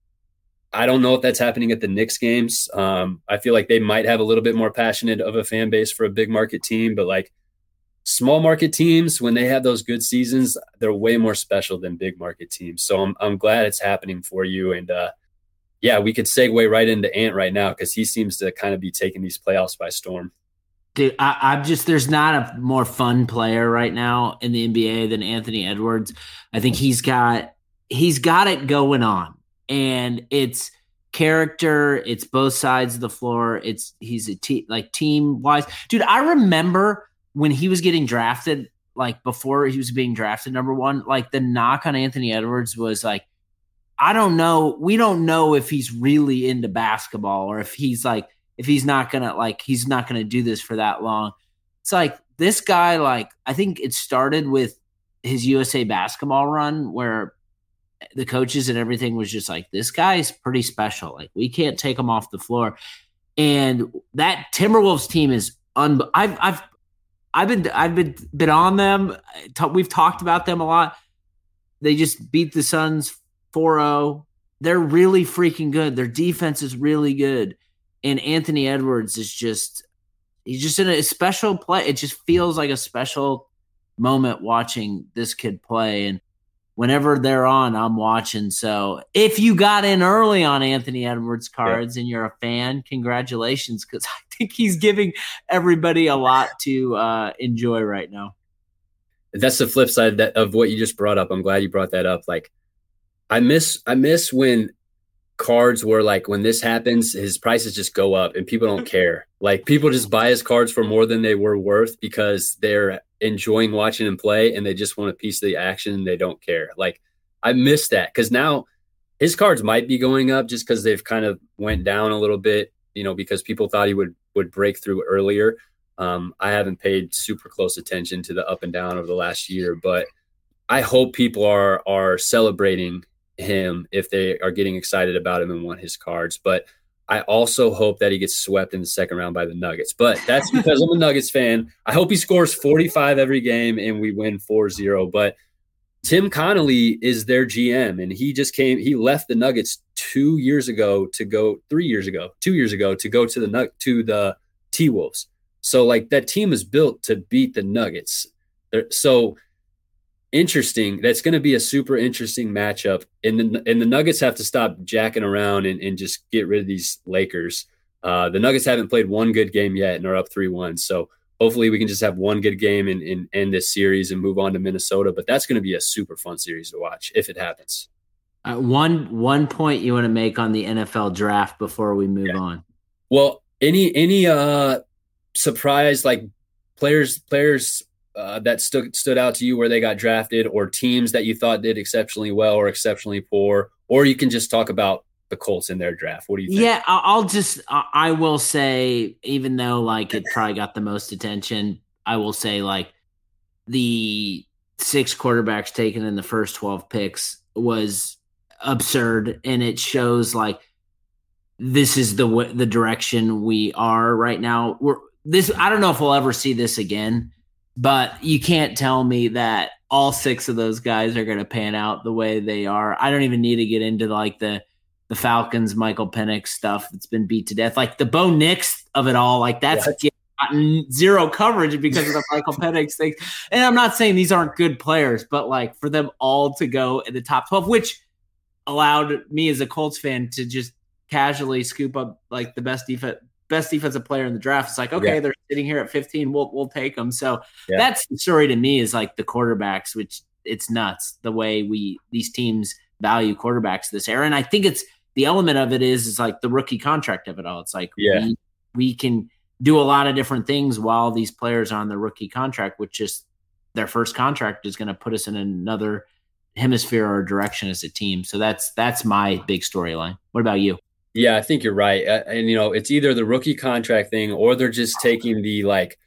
I don't know if that's happening at the Knicks games. I feel like they might have a little bit more passionate of a fan base for a big market team, but like small market teams, when they have those good seasons, they're way more special than big market teams. So I'm glad it's happening for you. And yeah, we could segue right into Ant right now, because he seems to kind of be taking these playoffs by storm. Dude, I'm just, there's not a more fun player right now in the NBA than Anthony Edwards. I think he's got it going on, and it's character. It's both sides of the floor. He's a team wise. Dude, I remember when he was getting drafted, like before he was being drafted number 1, like the knock on Anthony Edwards was like, I don't know. We don't know if he's really into basketball or if he's not going to do this for that long. It's like this guy, like, I think it started with his USA basketball run where the coaches and everything was just like, this guy's pretty special. Like, we can't take him off the floor. And that Timberwolves team is I've been on them. We've talked about them a lot. They just beat the Suns 4-0. They're really freaking good. Their defense is really good. And Anthony Edwards he's just in a special play. It just feels like a special moment watching this kid play. And whenever they're on, I'm watching. So if you got in early on Anthony Edwards cards and you're a fan, congratulations, because I think he's giving everybody a lot to enjoy right now. That's the flip side of what you just brought up. I'm glad you brought that up. Like, I miss when cards were like, when this happens, his prices just go up and people don't care. Like, people just buy his cards for more than they were worth because they're enjoying watching him play and they just want a piece of the action and they don't care. Like, I miss that because now his cards might be going up just because they've kind of went down a little bit, because people thought he would break through earlier. I haven't paid super close attention to the up and down over the last year, but I hope people are celebrating him if they are getting excited about him and want his cards. But I also hope that he gets swept in the second round by the Nuggets. But that's because I'm a Nuggets fan. I hope he scores 45 every game and we win 4-0. But Tim Connolly is their GM, and he left the Nuggets 2 years ago to go to the T-Wolves. So, like, that team is built to beat the Nuggets. So interesting. That's going to be a super interesting matchup. And the Nuggets have to stop jacking around and just get rid of these Lakers. The Nuggets haven't played one good game yet and are up 3-1. So hopefully we can just have one good game and end this series and move on to Minnesota. But that's going to be a super fun series to watch if it happens. One point you want to make on the NFL draft before we move on? Well, any surprise, like, players that stood out to you where they got drafted, or teams that you thought did exceptionally well or exceptionally poor, or you can just talk about the Colts in their draft. What do you think? Yeah, I will say, even though, like, it probably got the most attention, I will say, like, the 6 quarterbacks taken in the first 12 picks was absurd, and it shows, like, this is the direction we are right now. I don't know if we'll ever see this again, but you can't tell me that all 6 of those guys are going to pan out the way they are. I don't even need to get into, like, the Falcons, Michael Penix stuff that's been beat to death. Like, the Bo Nix of it all, like, that's gotten zero coverage because of the Michael Penix thing. And I'm not saying these aren't good players, but, like, for them all to go in the top 12, which allowed me as a Colts fan to just casually scoop up, like, the best defensive player in the draft. It's like, okay, they're sitting here at 15. We'll take them. So that's the story to me, is, like, the quarterbacks, which it's nuts the way these teams value quarterbacks this era. And I think it's the element of it is like the rookie contract of it all. It's like we can do a lot of different things while these players are on the rookie contract, which is their first contract is going to put us in another hemisphere or direction as a team. So that's my big storyline. What about you? Yeah, I think you're right. And, it's either the rookie contract thing or they're just taking the, like,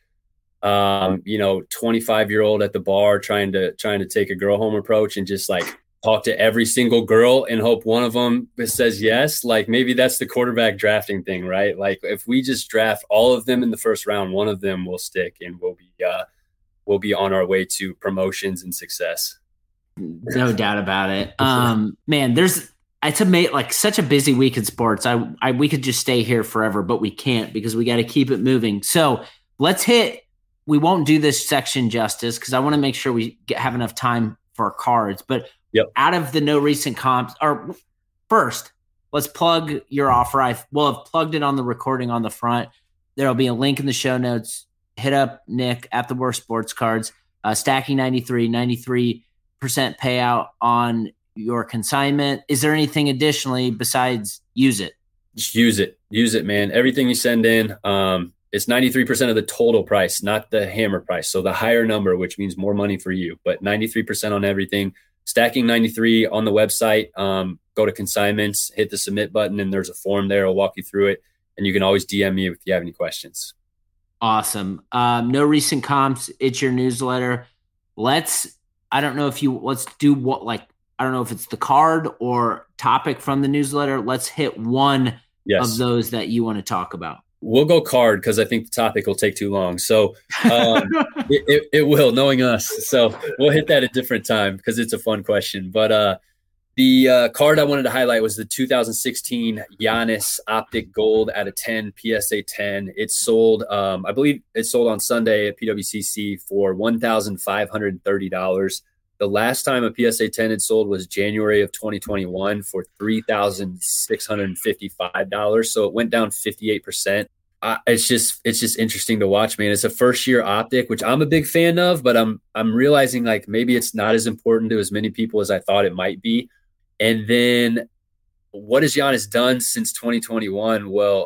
25-year-old at the bar trying to take a girl home approach and just, like, talk to every single girl and hope one of them says yes. Like, maybe that's the quarterback drafting thing, right? Like, if we just draft all of them in the first round, one of them will stick and we'll be on our way to promotions and success. No doubt about it. Man, it's amazing, like, such a busy week in sports. We could just stay here forever, but we can't because we got to keep it moving. So we won't do this section justice because I want to make sure we have enough time for our cards. But out of the no recent comps, or first, let's plug your offer. We'll have plugged it on the recording on the front. There'll be a link in the show notes. Hit up Nick at The Worst Sports Cards. Stacking 93% payout on your consignment. Is there anything additionally besides use it? Just use it, man. Everything you send in, it's 93% of the total price, not the hammer price. So the higher number, which means more money for you, but 93% on everything. Stacking 93 on the website. Go to consignments, hit the submit button, and there's a form there. I'll walk you through it. And you can always DM me if you have any questions. Awesome. No recent comps. It's your newsletter. Let's do what, like, I don't know if it's the card or topic from the newsletter. Let's hit one of those that you want to talk about. We'll go card because I think the topic will take too long. So it will, knowing us. So we'll hit that at a different time because it's a fun question. But the card I wanted to highlight was the 2016 Giannis Optic Gold out of 10 PSA 10. It sold, I believe it sold on Sunday at PWCC for $1,530. The last time a PSA 10 had sold was January of 2021 for $3,655. So it went down 58%. It's just interesting to watch, man. It's a first year optic, which I'm a big fan of, but I'm realizing like maybe it's not as important to as many people as I thought it might be. And then what has Giannis done since 2021? Well,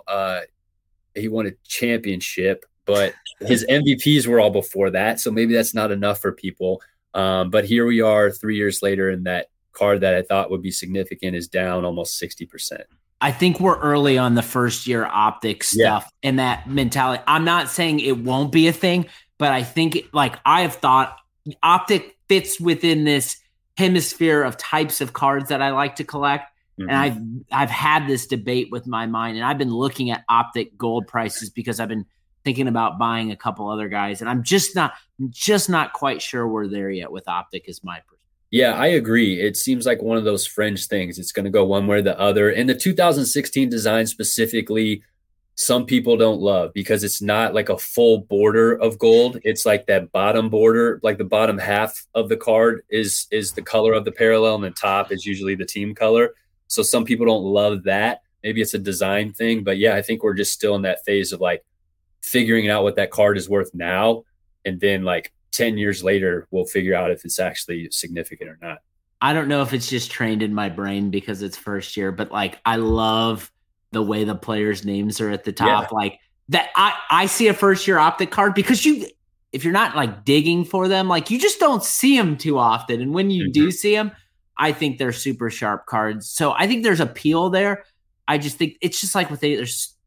he won a championship, but his MVPs were all before that. So maybe that's not enough for people. But here we are 3 years later, and that card that I thought would be significant is down almost 60%. I think we're early on the first year optic stuff and that mentality. I'm not saying it won't be a thing, but I think I have thought optic fits within this hemisphere of types of cards that I like to collect. Mm-hmm. And I've had this debate with my mind, and I've been looking at optic gold prices because I've been thinking about buying a couple other guys, and I'm just not quite sure we're there yet with optic is my perspective. Yeah, I agree. It seems like one of those fringe things. It's going to go one way or the other. And the 2016 design specifically, some people don't love because it's not like a full border of gold. It's like that bottom border, like the bottom half of the card is the color of the parallel, and the top is usually the team color. So some people don't love that. Maybe it's a design thing, but yeah, I think we're just still in that phase of like figuring out what that card is worth now. And then like 10 years later, we'll figure out if it's actually significant or not. I don't know if it's just trained in my brain because it's first year, but like, I love the way the players' names are at the top. Yeah. Like that. I see a first year optic card because if you're not like digging for them, like you just don't see them too often. And when you do see them, I think they're super sharp cards. So I think there's appeal there. I just think it's just like there's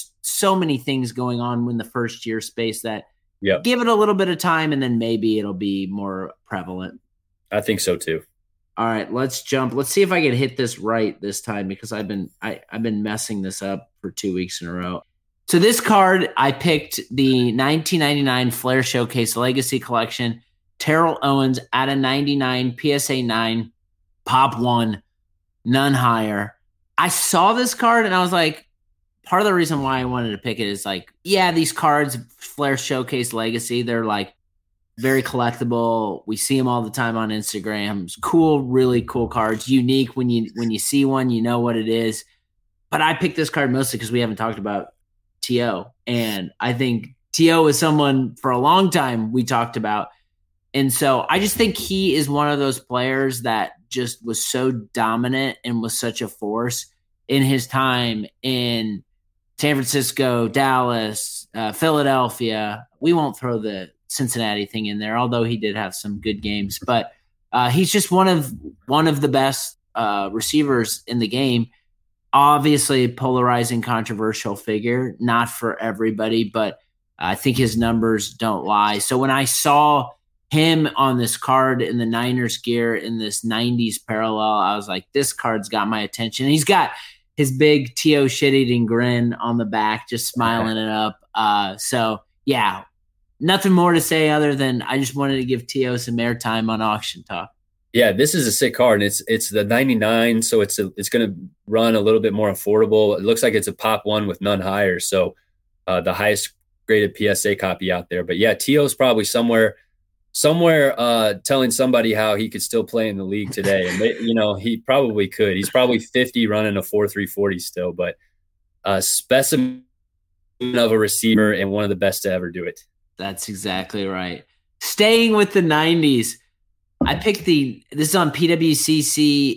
so many things going on in the first year space that give it a little bit of time and then maybe it'll be more prevalent. I think so too. All right, let's jump. Let's see if I can hit this right this time because I've been messing this up for 2 weeks in a row. So this card, I picked the 1999 Flair Showcase Legacy Collection, Terrell Owens out of 99, PSA 9, Pop 1, none higher. I saw this card and I was like, part of the reason why I wanted to pick it is like, yeah, these cards, Flair Showcase Legacy, they're like very collectible. We see them all the time on Instagram. It's cool, really cool cards. Unique when you see one, you know what it is. But I picked this card mostly because we haven't talked about T.O. And I think T.O. is someone for a long time we talked about. And so I just think he is one of those players that just was so dominant and was such a force in his time in San Francisco, Dallas, Philadelphia. We won't throw the Cincinnati thing in there, although he did have some good games. But he's just one of the best receivers in the game. Obviously, polarizing, controversial figure, not for everybody, but I think his numbers don't lie. So when I saw him on this card in the Niners gear in this 90s parallel, I was like, this card's got my attention. He's got his big T.O. shit-eating grin on the back, just smiling it up. So, yeah, nothing more to say other than I just wanted to give T.O. some airtime on Auction Talk. Yeah, this is a sick card, and it's the 99, so it's going to run a little bit more affordable. It looks like it's a Pop 1 with none higher, so the highest graded PSA copy out there. But, yeah, T.O.'s probably somewhere telling somebody how he could still play in the league today. And, he probably could. He's probably 50 running a 4.340 still, but a specimen of a receiver and one of the best to ever do it. That's exactly right. Staying with the 90s, I picked this is on PWCC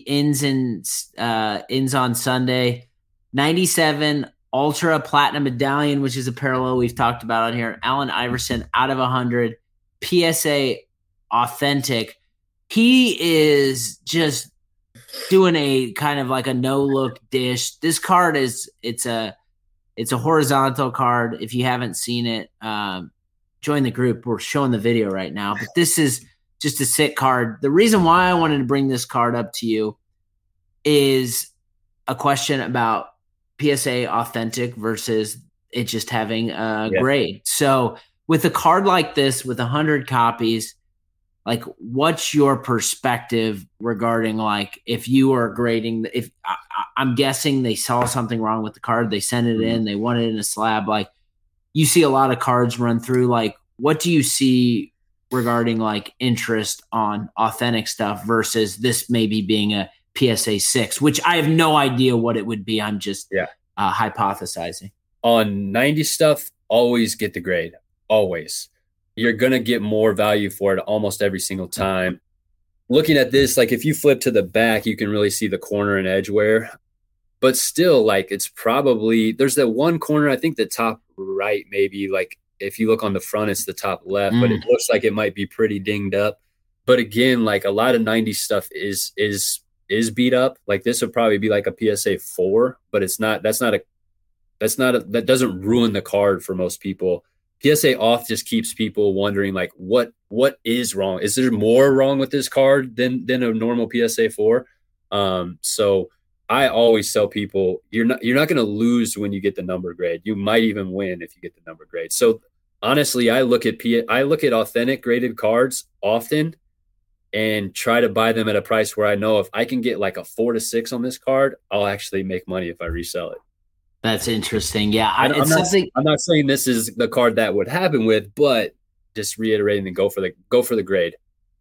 ends on Sunday, 97 Ultra Platinum Medallion, which is a parallel we've talked about on here. Allen Iverson out of 100. PSA authentic. He is just doing a kind of like a no-look dish. This card it's a horizontal card. If you haven't seen it, join the group. We're showing the video right now, but this is just a sick card. The reason why I wanted to bring this card up to you is a question about PSA authentic versus it just having a grade. So with a card like this, with 100 copies, like what's your perspective regarding like if you are grading, if I'm guessing they saw something wrong with the card, they sent it in, they want it in a slab. Like you see a lot of cards run through, like what do you see regarding like interest on authentic stuff versus this maybe being a PSA 6, which I have no idea what it would be. I'm just hypothesizing. On 90 stuff, always get the grade. Always. You're going to get more value for it almost every single time. Looking at this, like if you flip to the back, you can really see the corner and edge wear. But still, like it's probably, there's that one corner, I think the top right, maybe like if you look on the front, it's the top left, but it looks like it might be pretty dinged up. But again, like a lot of 90s stuff is beat up. Like this would probably be like a PSA 4, but it's not, that doesn't ruin the card for most people. PSA off just keeps people wondering like what is wrong? Is there more wrong with this card than a normal PSA 4? So I always tell people you're not going to lose when you get the number grade. You might even win if you get the number grade. So honestly, I look at authentic graded cards often and try to buy them at a price where I know if I can get like a 4 to 6 on this card, I'll actually make money if I resell it. That's interesting. Yeah. I'm not saying this is the card that would happen with, but just reiterating and go for the grade.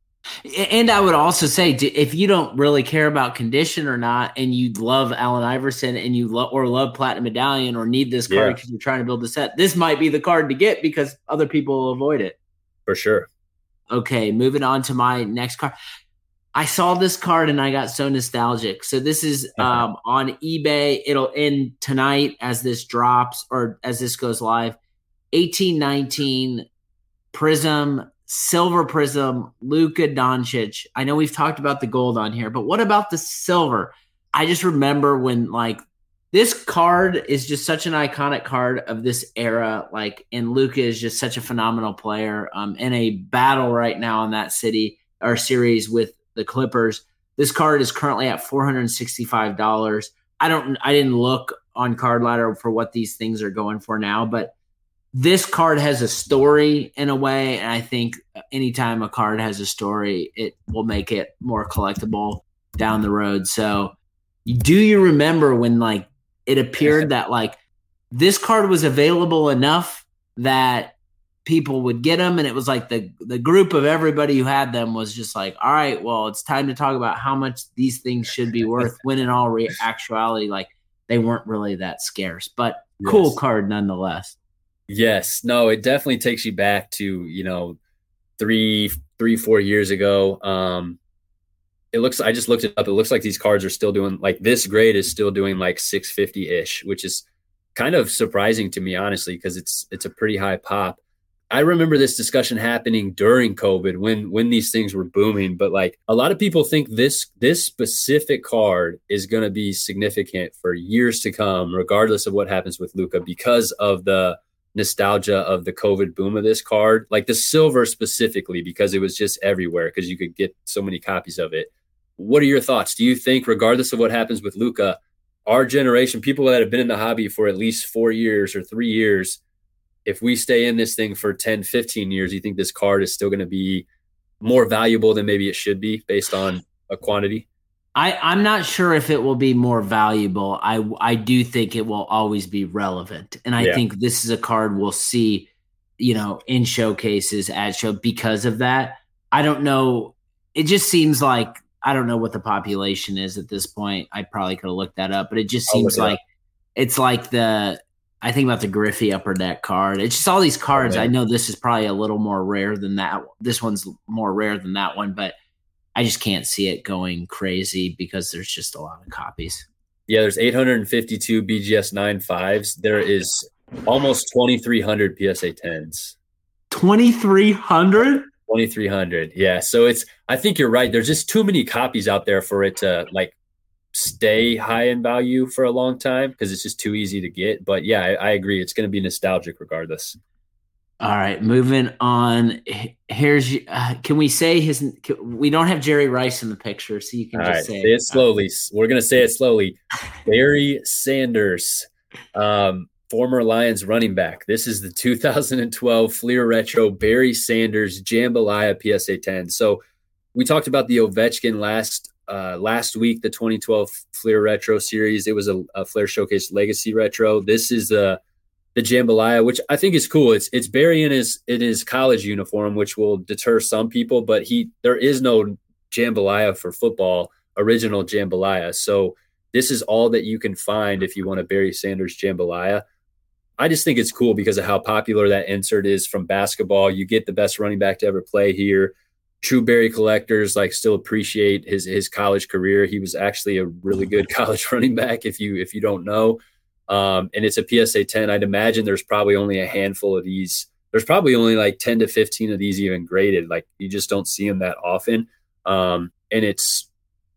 And I would also say, if you don't really care about condition or not, and you love Allen Iverson and you love Platinum Medallion or need this card because you're trying to build a set, this might be the card to get because other people will avoid it. For sure. Okay, moving on to my next card. I saw this card and I got so nostalgic. So this is on eBay. It'll end tonight as this drops or as this goes live. 1819 Prism, Silver Prism, Luka Doncic. I know we've talked about the gold on here, but what about the silver? I just remember when like this card is just such an iconic card of this era. Like, and Luka is just such a phenomenal player in a battle right now in that series with the Clippers. This card is currently at $465. I didn't look on Card Ladder for what these things are going for now, but this card has a story in a way. And I think anytime a card has a story, it will make it more collectible down the road. So do you remember when like it appeared that like this card was available enough that people would get them, and it was like the group of everybody who had them was just like, all right, well, it's time to talk about how much these things should be worth, when in all actuality, like they weren't really that scarce, but cool card nonetheless. Yes. No, it definitely takes you back to, 4 years ago. I just looked it up. It looks like these cards are still doing like this grade is still doing like 650-ish, which is kind of surprising to me, honestly, because it's a pretty high pop. I remember this discussion happening during COVID when these things were booming, but like a lot of people think this specific card is going to be significant for years to come, regardless of what happens with Luka, because of the nostalgia of the COVID boom of this card, like the silver specifically, because it was just everywhere because you could get so many copies of it. What are your thoughts? Do you think, regardless of what happens with Luka, our generation, people that have been in the hobby for at least 4 years or 3 years, if we stay in this thing for 10, 15 years, you think this card is still going to be more valuable than maybe it should be based on a quantity? I'm not sure if it will be more valuable. I do think it will always be relevant. And I think this is a card we'll see, in showcases at show because of that. I don't know. It just seems like, I don't know what the population is at this point. I probably could have looked that up, but it just seems like it's like I think about the Griffey Upper Deck card. It's just all these cards. I know this is probably a little more rare than that. This one's more rare than that one, but I just can't see it going crazy because there's just a lot of copies. Yeah, there's 852 BGS 9.5s. There is almost 2,300 PSA 10s. 2,300? 2,300. Yeah. So I think you're right. There's just too many copies out there for it to like stay high in value for a long time because it's just too easy to get. But yeah, I agree. It's going to be nostalgic regardless. All right, moving on. Here's can we say we don't have Jerry Rice in the picture, so you can just say it slowly. We're going to say it slowly. Barry Sanders, former Lions running back. This is the 2012 Fleer Retro Barry Sanders Jambalaya PSA 10. So we talked about the Ovechkin last week, the 2012 Fleer Retro series. It was a Fleer Showcase Legacy Retro. This is the Jambalaya, which I think is cool. It's Barry in his college uniform, which will deter some people, but there is no Jambalaya for football, original Jambalaya. So this is all that you can find if you want a Barry Sanders Jambalaya. I just think it's cool because of how popular that insert is from basketball. You get the best running back to ever play here. True Barry collectors like still appreciate his college career. He was actually a really good college running back if you don't know. And it's a PSA 10. I'd imagine there's probably only a handful of these. There's probably only like 10 to 15 of these even graded. Like you just don't see them that often. And it's,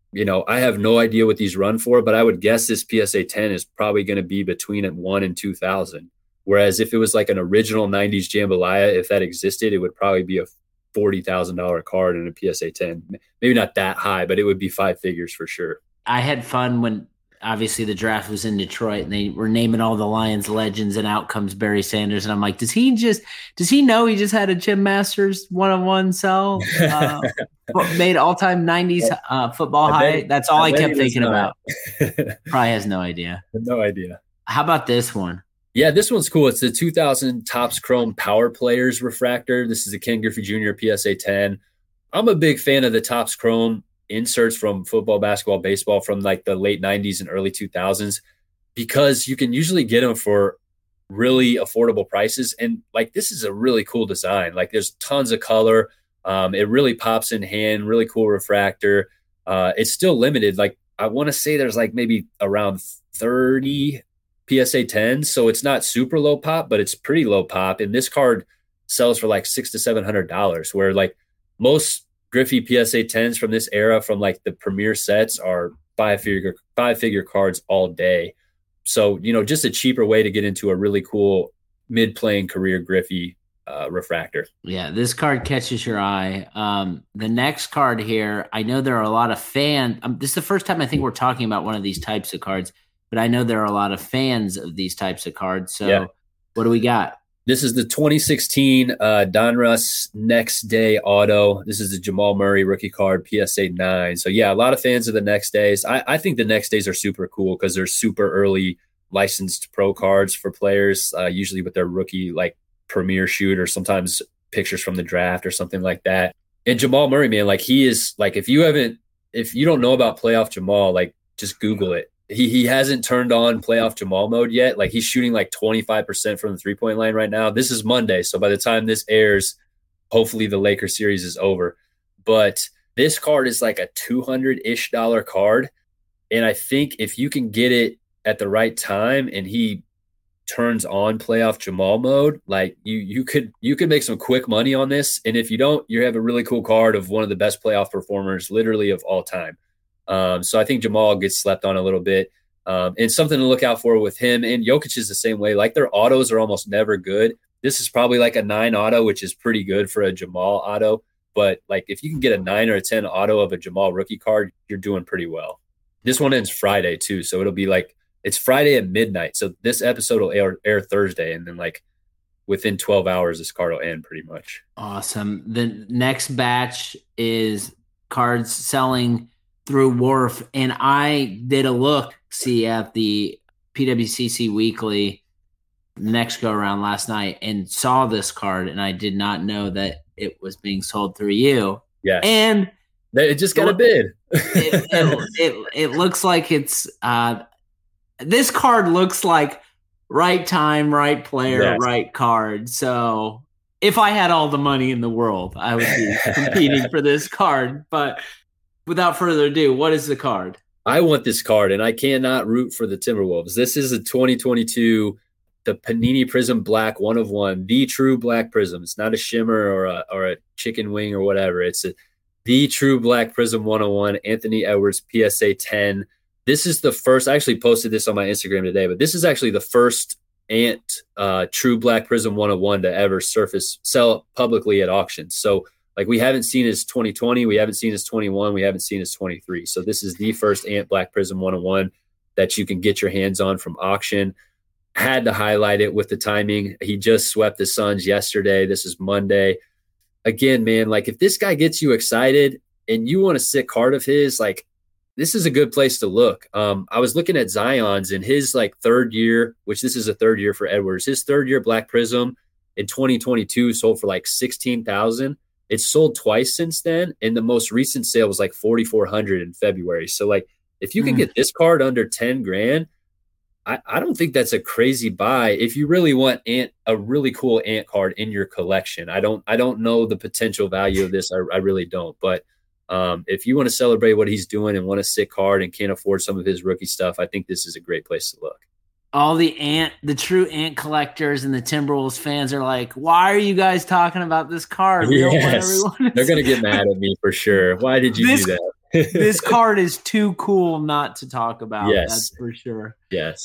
I have no idea what these run for, but I would guess this PSA 10 is probably going to be between $1,000 and $2,000. Whereas if it was like an original 90s Jambalaya, if that existed, it would probably be a $40,000 card in a PSA 10. Maybe not that high, but it would be five figures for sure. I had fun when obviously the draft was in Detroit and they were naming all the Lions legends, and out comes Barry Sanders. And I'm like, does he know he just had a Jim Masters one-on-one sell, made all-time 90s football high? That's all I kept thinking about. Probably has no idea. No idea. How about this one? Yeah, this one's cool. It's the 2000 Topps Chrome Power Players Refractor. This is a Ken Griffey Jr. PSA 10. I'm a big fan of the Topps Chrome inserts from football, basketball, baseball from like the late 90s and early 2000s because you can usually get them for really affordable prices. And like this is a really cool design. Like there's tons of color. It really pops in hand, really cool refractor. It's still limited. Like I want to say there's like maybe around 30 PSA 10s. So it's not super low pop, but it's pretty low pop. And this card sells for like $600 to $700, where like most Griffey PSA 10s from this era, from like the premier sets, are five figure cards all day. So, just a cheaper way to get into a really cool mid-playing career Griffey refractor. Yeah, this card catches your eye. The next card here, I know there are a lot of fans. This is the first time I think we're talking about one of these types of cards, but I know there are a lot of fans of these types of cards. So yeah. What do we got? This is the 2016 Donruss Next Day Auto. This is the Jamal Murray rookie card, PSA 9. So, yeah, a lot of fans of the Next Days. I think the Next Days are super cool because they're super early licensed pro cards for players, usually with their rookie, like, premier shoot or sometimes pictures from the draft or something like that. And Jamal Murray, man, like, he is, like, if you don't know about Playoff Jamal, like, just Google it. He hasn't turned on playoff Jamal mode yet. Like he's shooting like 25% from the 3-point line right now. This is Monday. So by the time this airs, hopefully the Lakers series is over. But this card is like a $200-ish card. And I think if you can get it at the right time and he turns on playoff Jamal mode, like you could make some quick money on this. And if you don't, you have a really cool card of one of the best playoff performers literally of all time. So I think Jamal gets slept on a little bit. And something to look out for with him. And Jokic is the same way. Like their autos are almost never good. This is probably like a 9 auto, which is pretty good for a Jamal auto. But like if you can get a 9 or a 10 auto of a Jamal rookie card, you're doing pretty well. This one ends Friday too. So it'll be like, it's Friday at midnight. So this episode will air Thursday. And then like within 12 hours, this card will end pretty much. Awesome. The next batch is cards selling through Wharf, and I did a look-see at the PWCC Weekly next go-around last night and saw this card, and I did not know that it was being sold through you. Yeah. And it just got a bid. it looks like it's this card looks like right time, right player, yes. Right card. So if I had all the money in the world, I would be competing for this card, but without further ado, what is the card? I want this card, and I cannot root for the Timberwolves. This is a 2022 the Panini Prism Black 1 of 1, the true black prism. It's not a shimmer or a chicken wing or whatever. It's the true black prism 101, Anthony Edwards PSA 10. This is the first, I actually posted this on my Instagram today, but this is actually the first Ant true black prism 101 to ever sell publicly at auctions. So like we haven't seen his 2020, we haven't seen his 21, we haven't seen his 23. So this is the first Ant Black Prism 101 that you can get your hands on from auction. Had to highlight it with the timing. He just swept the Suns yesterday. This is Monday. Again, man, like if this guy gets you excited and you want a sick card of his, like this is a good place to look. I was looking at Zion's in his like third year, which this is a third year for Edwards. His third year Black Prism in 2022 sold for like $16,000. It's sold twice since then, and the most recent sale was like $4,400 in February. So like if you can get this card under 10 grand, I don't think that's a crazy buy if you really want a really cool Ant card in your collection. I don't know the potential value of this. I really don't. But if you want to celebrate what he's doing and want a sick card and can't afford some of his rookie stuff, I think this is a great place to look. All the true Ant collectors and the Timberwolves fans are like, why are you guys talking about this card? We don't want everyone They're going to get mad at me for sure. Why did you do that? This card is too cool not to talk about. Yes. That's for sure. Yes.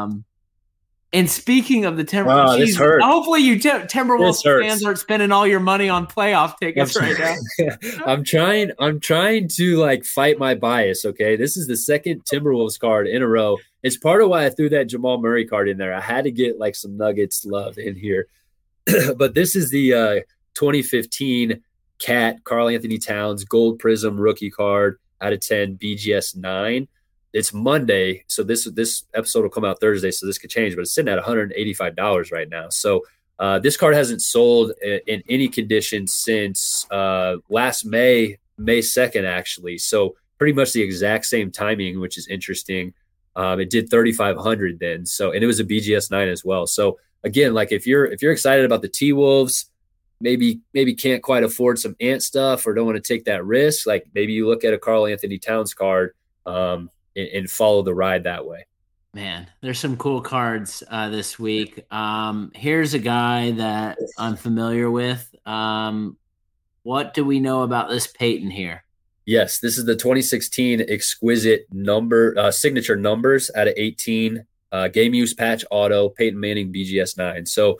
And speaking of the Timberwolves, this hurt. Hopefully you Timberwolves fans aren't spending all your money on playoff tickets right now. I'm trying to like fight my bias. Okay. This is the second Timberwolves card in a row. It's part of why I threw that Jamal Murray card in there. I had to get like some Nuggets love in here, but this is the 2015 Cat Karl Anthony Towns Gold Prism rookie card out of 10 BGS 9. It's Monday, so this episode will come out Thursday, so this could change, but it's sitting at $185 right now. So this card hasn't sold in any condition since last May 2nd, actually. So pretty much the exact same timing, which is interesting. It did 3,500 then, so and it was a BGS 9 as well. So again, like if you're excited about the T-Wolves, maybe can't quite afford some Ant stuff or don't want to take that risk, like maybe you look at a Karl Anthony Towns card and follow the ride that way. Man, there's some cool cards this week. Here's a guy that I'm familiar with. What do we know about this Peyton here? Yes, this is the 2016 exquisite signature numbers out of 18 game use patch auto Peyton Manning BGS 9. So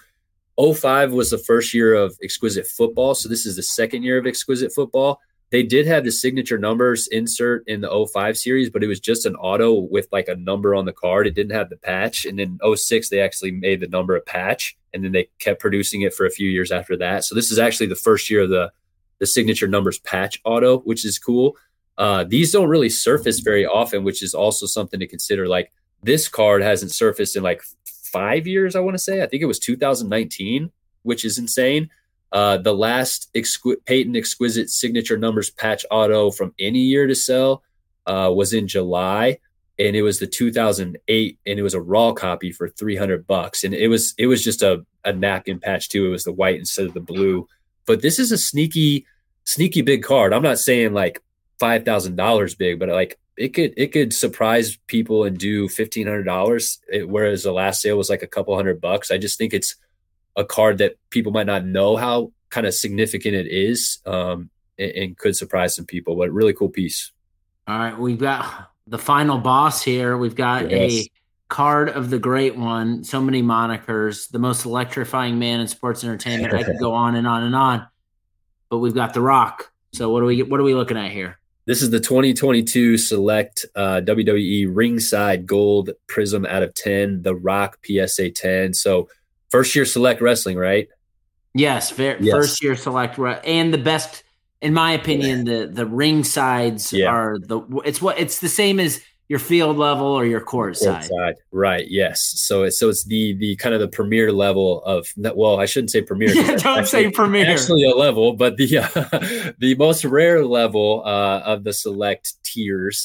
05 was the first year of exquisite football. So this is the second year of exquisite football. They did have the signature numbers insert in the 05 series, but it was just an auto with like a number on the card. It didn't have the patch. And then 06, they actually made the number a patch, and then they kept producing it for a few years after that. So this is actually the first year of the signature numbers patch auto, which is cool. These don't really surface very often, which is also something to consider. Like this card hasn't surfaced in like 5 years, I want to say. I think it was 2019, which is insane. The last Peyton exquisite signature numbers patch auto from any year to sell was in July, and it was the 2008, and it was a raw copy for $300, and it was just a napkin patch too. It was the white instead of the blue. But this is a sneaky big card. I'm not saying like $5,000 big, but like it could surprise people and do $1,500, whereas the last sale was like a couple $100. I just think it's a card that people might not know how kind of significant it is, and could surprise some people, but really cool piece. All right. We've got the final boss here. We've got a card of the great one. So many monikers, the most electrifying man in sports entertainment. I could go on and on and on, but we've got The Rock. So what are we looking at here? This is the 2022 select WWE ringside gold prism out of 10, The Rock PSA 10. So first year select wrestling, right? Yes, first year select, and the best, in my opinion. The ring sides are it's the same as your field level or your court side. Right? Yes. So it's the kind of the premier level of, well, I shouldn't say premier. Don't say premier. Actually, a level, but the most rare level of the select tiers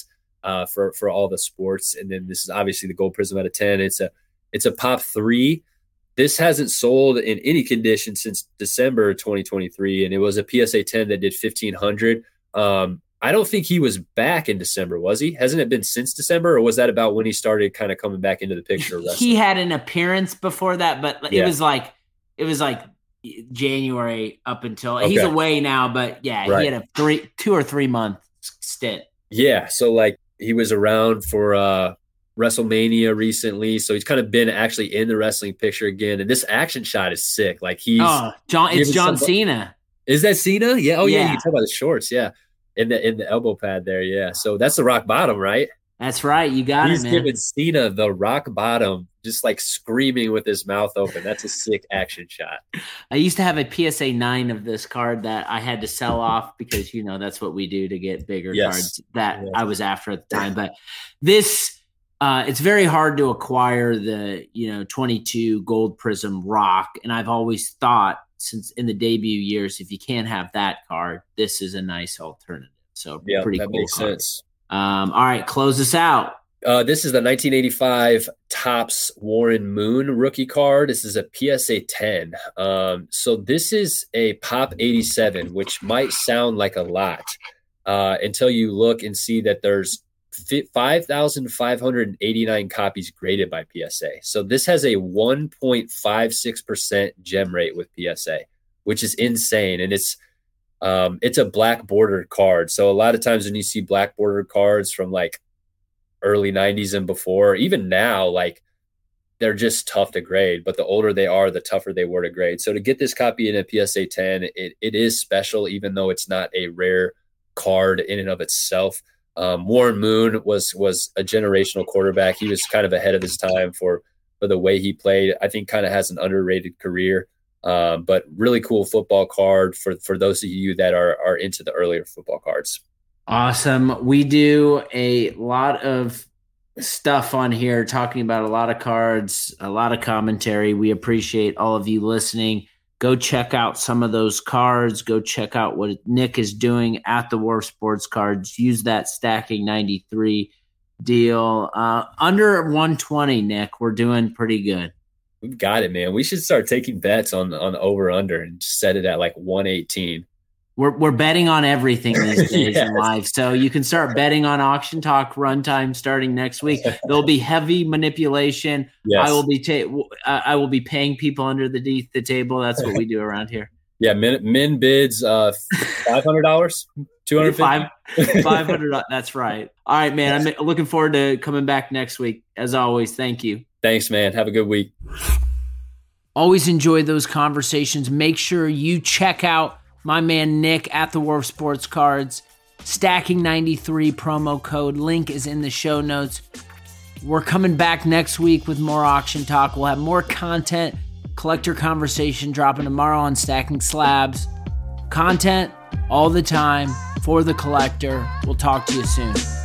for all the sports. And then this is obviously the gold prism out of 10. It's a pop 3. This hasn't sold in any condition since December 2023, and it was a PSA 10 that did 1,500. I don't think he was back in December, was he? Hasn't it been since December, or was that about when he started kind of coming back into the picture? He had an appearance before that, but it was like January up until he's away now. But yeah, he had a 2 or 3 month stint. Yeah, so like he was around for WrestleMania recently, so he's kind of been actually in the wrestling picture again. And this action shot is sick. Like it's John Cena. Is that Cena? Yeah. Oh yeah. You can tell by the shorts. Yeah, in the elbow pad there. Yeah. So that's the rock bottom, right? That's right. You got He's it, man. giving Cena the rock bottom, just like screaming with his mouth open. That's a sick action shot. I used to have a PSA 9 of this card that I had to sell off because, that's what we do to get bigger cards that I was after at the time. But this, it's very hard to acquire the, 22 Gold Prism Rock. And I've always thought since in the debut years, if you can't have that card, this is a nice alternative. So pretty cool makes card. Sense. All right, close us out. This is the 1985 Topps Warren Moon rookie card. This is a PSA 10. So this is a Pop 87, which might sound like a lot until you look and see that there's 5,589 copies graded by PSA. So this has a 1.56% gem rate with PSA, which is insane. And it's a black bordered card. So a lot of times when you see black bordered cards from like early 90s and before, even now, like they're just tough to grade, but the older they are, the tougher they were to grade. So to get this copy in a PSA 10, it is special, even though it's not a rare card in and of itself. Warren Moon was a generational quarterback. He was kind of ahead of his time for the way he played. I think kind of has an underrated career. But really cool football card for those of you that are into the earlier football cards. Awesome. We do a lot of stuff on here, talking about a lot of cards, a lot of commentary. We appreciate all of you listening. Go check out some of those cards. Go check out what Nick is doing at the Wharf Sports Cards. Use that Stacking 93 deal. Under 120, Nick, we're doing pretty good. We've got it, man. We should start taking bets on over under and just set it at like 118. We're betting on everything these days in life. So you can start betting on Auction Talk Runtime starting next week. There'll be heavy manipulation. Yes. I will be paying people under the table. That's what we do around here. Yeah, min bids $500, $250, $500. That's right. All right, man. I'm looking forward to coming back next week. As always, thank you. Thanks, man. Have a good week. Always enjoy those conversations. Make sure you check out my man Nick at the Wharf Sports Cards. Stacking 93 promo code. Link is in the show notes. We're coming back next week with more Auction Talk. We'll have more content. Collector conversation dropping tomorrow on Stacking Slabs. Content all the time for the collector. We'll talk to you soon.